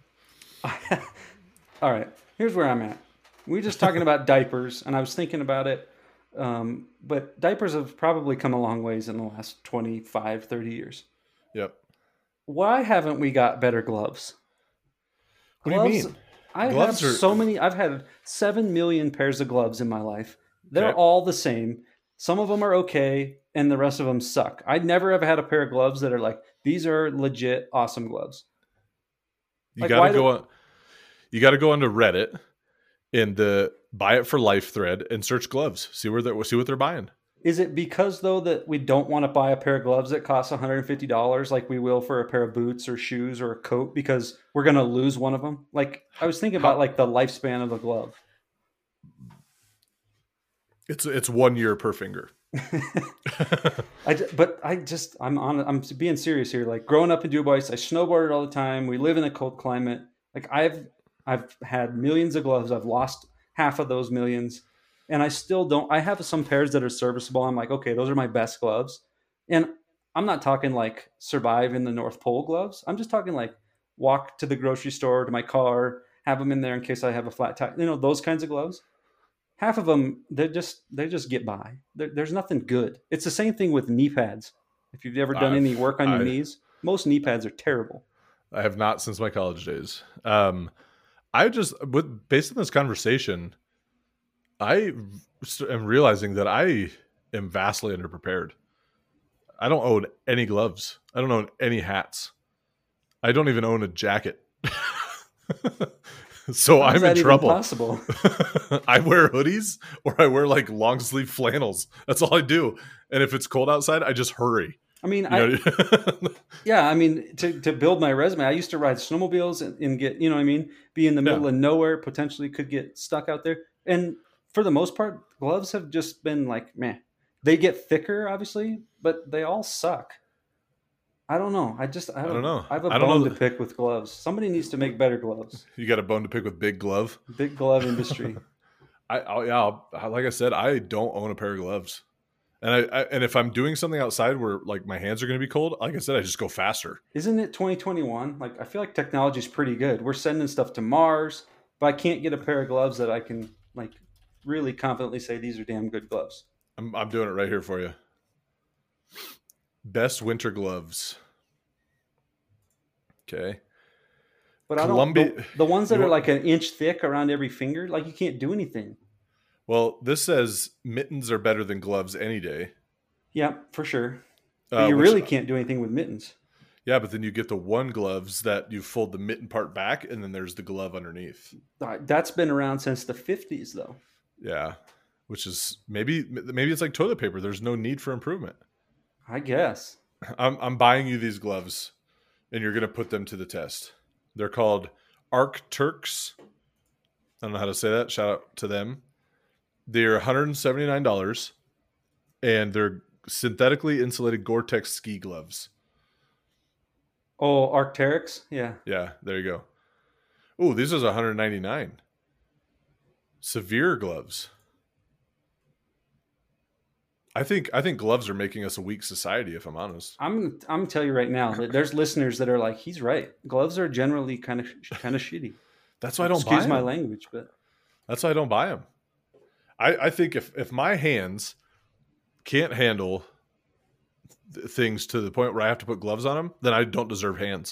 All right, here's where I'm at. We were just talking about diapers, and I was thinking about it. But diapers have probably come a long ways in the last 25, 30 years. yep. Why haven't we got better gloves? What do you Gloves, mean? I have Gloves are so many. I've had 7 million pairs of gloves in my life. They're okay. all the same. Some of them are okay, and the rest of them suck. I never have had a pair of gloves that are like, these are legit awesome gloves. You Like, got to why go on. You got to go onto Reddit in the Buy It for Life thread and search gloves. See what they're buying. is it because though that we don't want to buy a pair of gloves that costs $150 like we will for a pair of boots or shoes or a coat because we're going to lose one of them? Like I was thinking about How like the lifespan of a glove. it's 1 year per finger. I'm being serious here. Like growing up in Dubois, I snowboarded all the time. We live in a cold climate. Like I've had millions of gloves. I've lost half of those millions, and I still don't. I have some pairs that are serviceable. I'm like, okay, those are my best gloves, and I'm not talking like survive in the North Pole gloves. I'm just talking like walk to the grocery store to my car, have them in there in case I have a flat tire. You know those kinds of gloves. Half of them they just get by. There's nothing good. It's the same thing with knee pads. If you've ever done any work on your I knees, most knee pads are terrible. I have not since my college days. Based on this conversation, I am realizing that I am vastly underprepared. I don't own any gloves. I don't own any hats. I don't even own a jacket. So How is I'm in that even trouble. possible? I wear hoodies or I wear like long sleeve flannels. That's all I do. And if it's cold outside, I just hurry. I mean, You know? yeah, I mean, to build my resume, I used to ride snowmobiles and get, you know what I mean, be in the middle Yeah. of nowhere, potentially could get stuck out there. And for the most part, gloves have just been like, meh. They get thicker, obviously, but they all suck. I don't know. I I don't don't, know. I have a I don't bone to know. pick with gloves. Somebody needs to make better gloves. You got a bone to pick with Big Glove. Big glove industry. Like I said, I don't own a pair of gloves. And if I'm doing something outside where like my hands are going to be cold, like I said, I just go faster. Isn't it 2021? Like, I feel like technology is pretty good. We're sending stuff to Mars, but I can't get a pair of gloves that I can like really confidently say these are damn good gloves. I'm doing it right here for you. Best winter gloves. Okay. But I don't Columbia. the ones that You are want, like an inch thick around every finger, like you can't do anything. well, this says mittens are better than gloves any day. Yeah, for sure. But you Which really can't do anything with mittens. yeah, but then you get the one gloves that you fold the mitten part back, and then there's the glove underneath. That's been around since the 50s, though. Yeah, which is maybe it's like toilet paper. There's no need for improvement. I guess. I'm buying you these gloves, and you're gonna put them to the test. They're called Arc Turks. I don't know how to say that. Shout out to them. They're $179, and they're synthetically insulated Gore-Tex ski gloves. Oh, Arc'teryx? Yeah. Yeah, there you go. Oh, this is 199. Severe gloves. I think gloves are making us a weak society, if I'm honest. I'm gonna tell you right now that there's listeners that are like, he's right. Gloves are generally kind of shitty. That's why I don't buy Excuse my them. language, but That's why I don't buy them. I think if my hands can't handle things to the point where I have to put gloves on them, then I don't deserve hands.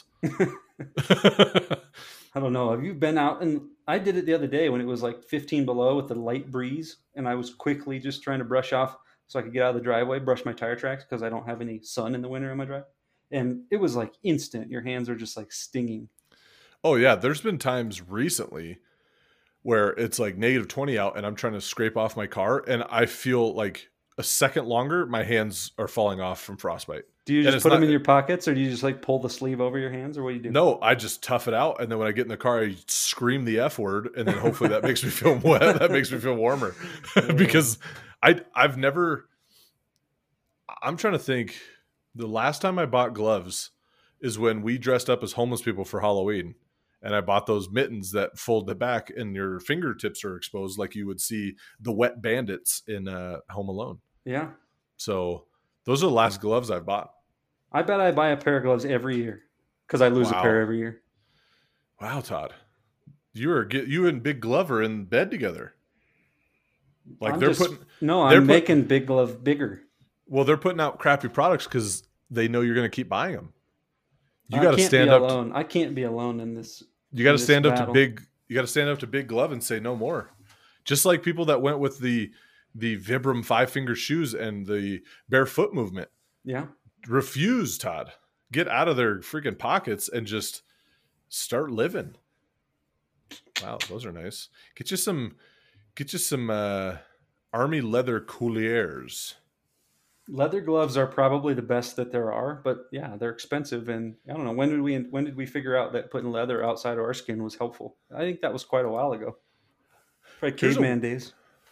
I don't know. Have you been out? And I did it the other day when it was like 15 below with a light breeze, and I was quickly just trying to brush off so I could get out of the driveway, brush my tire tracks because I don't have any sun in the winter in my drive. And it was like instant. Your hands are just like stinging. Oh yeah, there's been times recently where it's like -20 out and I'm trying to scrape off my car and I feel like a second longer my hands are falling off from frostbite. Do you just put them in your pockets, or do you just like pull the sleeve over your hands, or what do you do? No, I just tough it out, and then when I get in the car, I scream the F word, and then hopefully that makes me feel wet. That makes me feel warmer, because I've never. I'm trying to think. The last time I bought gloves is when we dressed up as homeless people for Halloween, and I bought those mittens that fold the back, and your fingertips are exposed, like you would see the wet bandits in Home Alone. Yeah. So those are the last gloves I've bought. I bet I buy a pair of gloves every year because I lose a pair every year. Wow, Todd, you and Big Glove are in bed together. Like I'm making Big Glove bigger. Well, they're putting out crappy products because they know you're going to keep buying them. You got to stand up. I can't be alone in this. You got to stand up to Big. You got to stand up to Big Glove and say no more. Just like people that went with the Vibram 5-finger shoes and the barefoot movement. Yeah. Refuse, Todd. Get out of their freaking pockets and just start living. Wow, those are nice. Get you some army leather couliers. Leather gloves are probably the best that there are, but yeah, they're expensive. And I don't know, when did we figure out that putting leather outside of our skin was helpful? I think that was quite a while ago. Probably caveman days.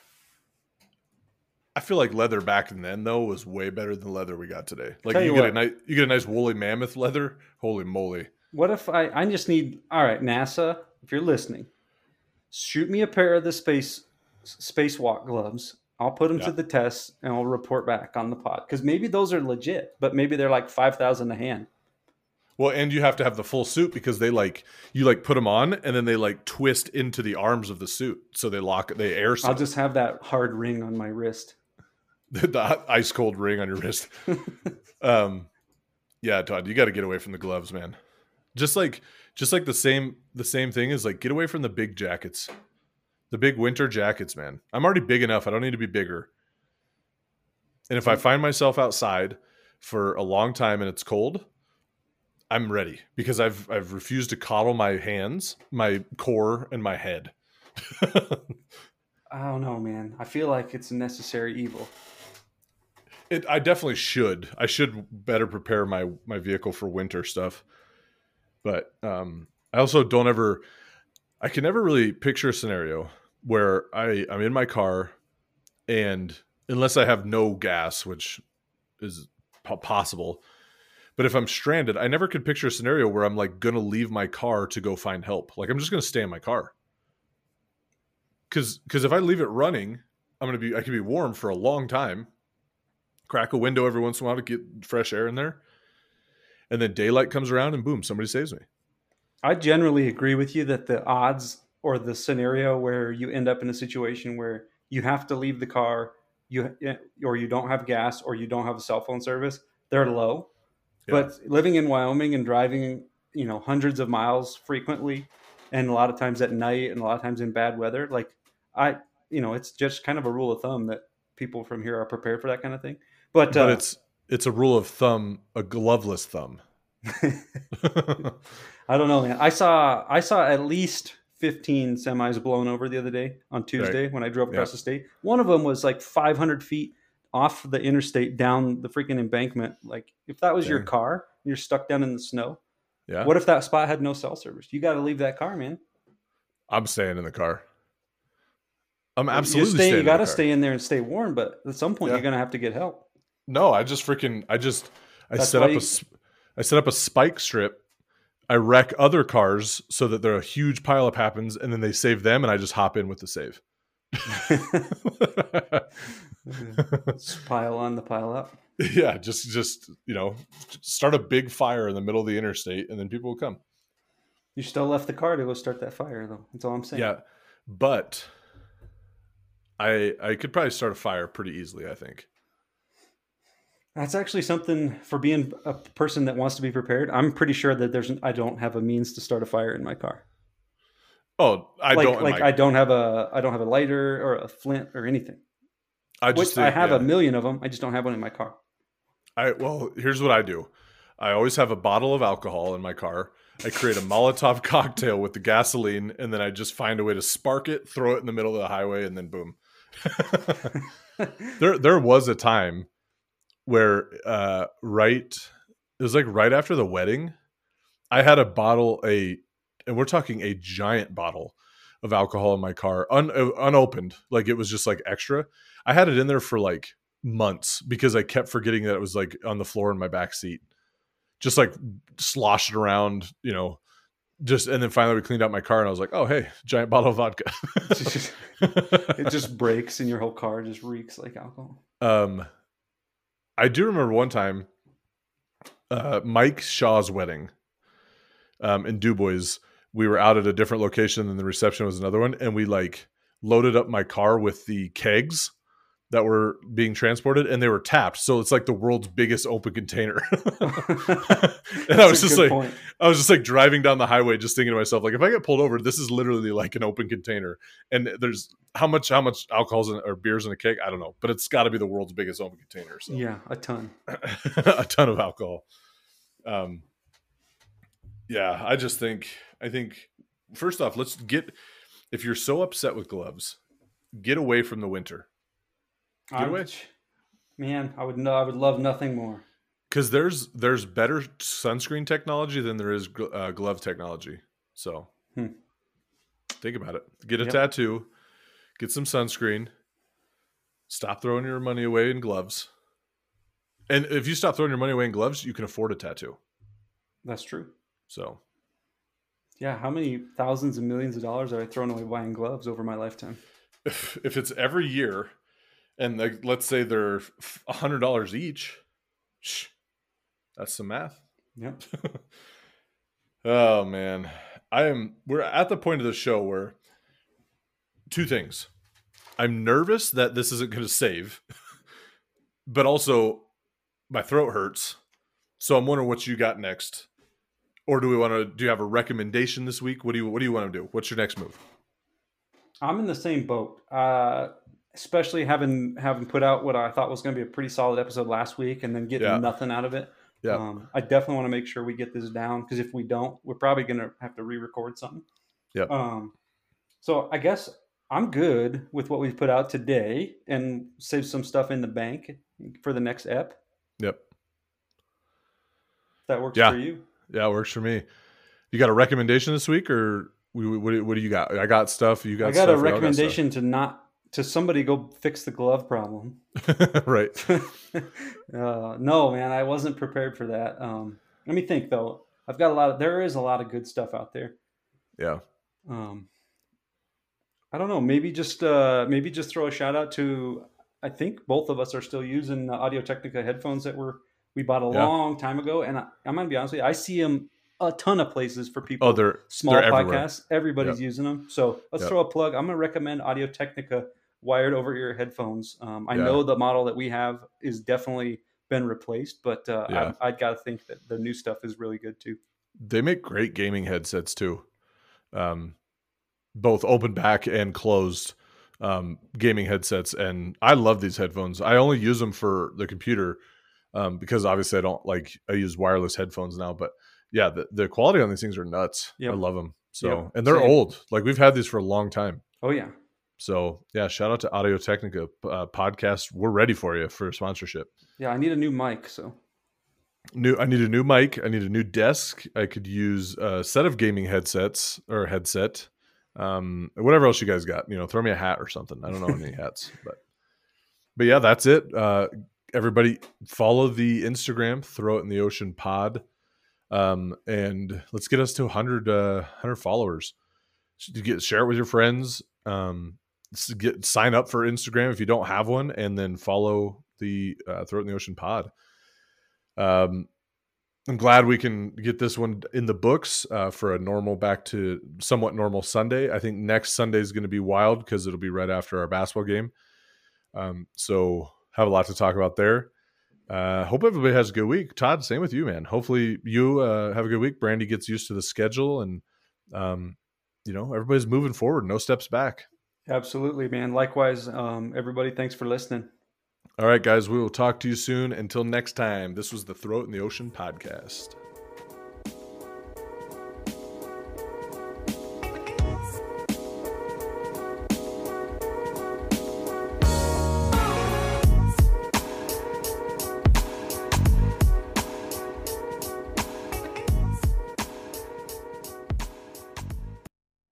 I feel like leather back then though was way better than leather we got today. Like you get a nice woolly mammoth leather. Holy moly! What if I just need? All right, NASA, if you're listening, shoot me a pair of the spacewalk gloves. I'll put them to the test and I'll report back on the pod, because maybe those are legit, but maybe they're like 5,000 a hand. Well, and you have to have the full suit because they you put them on and then they twist into the arms of the suit, so they air. I'll just have that hard ring on my wrist. The ice cold ring on your wrist. Yeah, Todd, you got to get away from the gloves, man. Just like the same thing is like, get away from the big jackets, the big winter jackets, man. I'm already big enough. I don't need to be bigger. And if I find myself outside for a long time and it's cold, I'm ready, because I've refused to coddle my hands, my core, and my head. I don't know, man. I feel like it's a necessary evil. I definitely should. I should better prepare my vehicle for winter stuff. But I also I can never really picture a scenario where I'm in my car, and unless I have no gas, which is possible, but if I'm stranded, I never could picture a scenario where I'm like going to leave my car to go find help. Like I'm just going to stay in my car. Because if I leave it running, I can be warm for a long time. Crack a window every once in a while to get fresh air in there. And then daylight comes around and boom, somebody saves me. I generally agree with you that the odds, or the scenario where you end up in a situation where you have to leave the car, or you don't have gas, or you don't have a cell phone service, they're low. Yeah. But living in Wyoming and driving, hundreds of miles frequently, and a lot of times at night and a lot of times in bad weather, it's just kind of a rule of thumb that people from here are prepared for that kind of thing. But it's a rule of thumb, a gloveless thumb. I don't know, man. I saw at least 15 semis blown over the other day on Tuesday when I drove across the state. One of them was like 500 feet off the interstate down the freaking embankment. Like, if that was your car and you're stuck down in the snow, what if that spot had no cell service? You got to leave that car, man. I'm staying in the car. I'm absolutely staying in the car. You got to stay in there and stay warm, but at some point you're going to have to get help. No, I set up a spike strip I wreck other cars so that there a huge pileup happens, and then they save them, and I just hop in with the save. Just pile on the pile up. Yeah, just start a big fire in the middle of the interstate, and then people will come. You still left the car to go start that fire, though. That's all I'm saying. Yeah, but I could probably start a fire pretty easily, I think. That's actually something for being a person that wants to be prepared. I'm pretty sure that I don't have a means to start a fire in my car. Oh, I don't have a lighter or a flint or anything. I have a million of them. I just don't have one in my car. Well, here's what I do. I always have a bottle of alcohol in my car. I create a Molotov cocktail with the gasoline, and then I just find a way to spark it, throw it in the middle of the highway, and then boom. There was a time where it was like right after the wedding, I had a bottle, and we're talking a giant bottle of alcohol in my car, unopened. Like it was just like extra. I had it in there for like months because I kept forgetting that it was like on the floor in my back seat, just like sloshing around, and then finally we cleaned out my car and I was like, oh, hey, giant bottle of vodka. It just breaks and your whole car just reeks like alcohol. I do remember one time, Mike Shaw's wedding, in DuBois. We were out at a different location and the reception was another one. And we like loaded up my car with the kegs that were being transported, and they were tapped. So it's like the world's biggest open container. And I was just like driving down the highway, just thinking to myself, like, if I get pulled over, this is literally like an open container. And there's how much alcohol's or beer's in a keg? I don't know, but it's got to be the world's biggest open container. So yeah, a ton, a ton of alcohol. Yeah, I think first off, if you're so upset with gloves, get away from the winter. Man, I would love nothing more. Because there's better sunscreen technology than there is glove technology. So think about it. Get a tattoo, get some sunscreen, stop throwing your money away in gloves. And if you stop throwing your money away in gloves, you can afford a tattoo. That's true. So yeah, how many thousands and millions of dollars have I thrown away buying gloves over my lifetime? If it's every year, and let's say they're $100 each, that's some math. Yep. Oh man, we're at the point of the show where two things. I'm nervous that this isn't going to save, but also my throat hurts. So I'm wondering what you got next. Or do you have a recommendation this week? What do you want to do? What's your next move? I'm in the same boat. Especially having put out what I thought was going to be a pretty solid episode last week and then getting nothing out of it. Yeah. I definitely want to make sure we get this down, because if we don't, we're probably going to have to re-record something. Yeah. So I guess I'm good with what we've put out today and save some stuff in the bank for the next ep. Yep. That works for you? Yeah, it works for me. You got a recommendation this week, or what do you got? I got stuff. You got stuff. I got a recommendation to somebody go fix the glove problem. Right. No, man, I wasn't prepared for that. Let me think though. I've got there is a lot of good stuff out there. Yeah. I don't know. Maybe just throw a shout out to, I think both of us are still using the Audio-Technica headphones that we bought a long time ago. And I'm going to be honest with you, I see them a ton of places for people. Oh, they're small podcasts. Everywhere. Everybody's using them. So let's throw a plug. I'm going to recommend Audio-Technica wired over ear headphones. I know the model that we have is definitely been replaced, but I got to think that the new stuff is really good too. They make great gaming headsets too. Both open back and closed gaming headsets. And I love these headphones. I only use them for the computer because obviously I use wireless headphones now, but yeah, the quality on these things are nuts. Yep. I love them. So, and they're old. Like we've had these for a long time. Oh yeah. So yeah, shout out to Audio-Technica podcast. We're ready for you for sponsorship. Yeah. I need a new mic. I need a new mic. I need a new desk. I could use a set of gaming headsets or a headset. Whatever else you guys got, throw me a hat or something. I don't know any hats, but yeah, that's it. Everybody follow the Instagram, Throw It in the Ocean pod. And let's get us to 100 followers. Share it with your friends. Sign up for Instagram if you don't have one, and then follow the Throw It in the Ocean pod. I'm glad we can get this one in the books for a back to somewhat normal Sunday. I think next Sunday is going to be wild because it'll be right after our basketball game. So have a lot to talk about there. Hope everybody has a good week. Todd, same with you, man. Hopefully you have a good week. Brandy gets used to the schedule, and everybody's moving forward. No steps back. Absolutely, man. Likewise, everybody, thanks for listening. All right, guys, we will talk to you soon. Until next time, this was the Throw It in the Ocean podcast.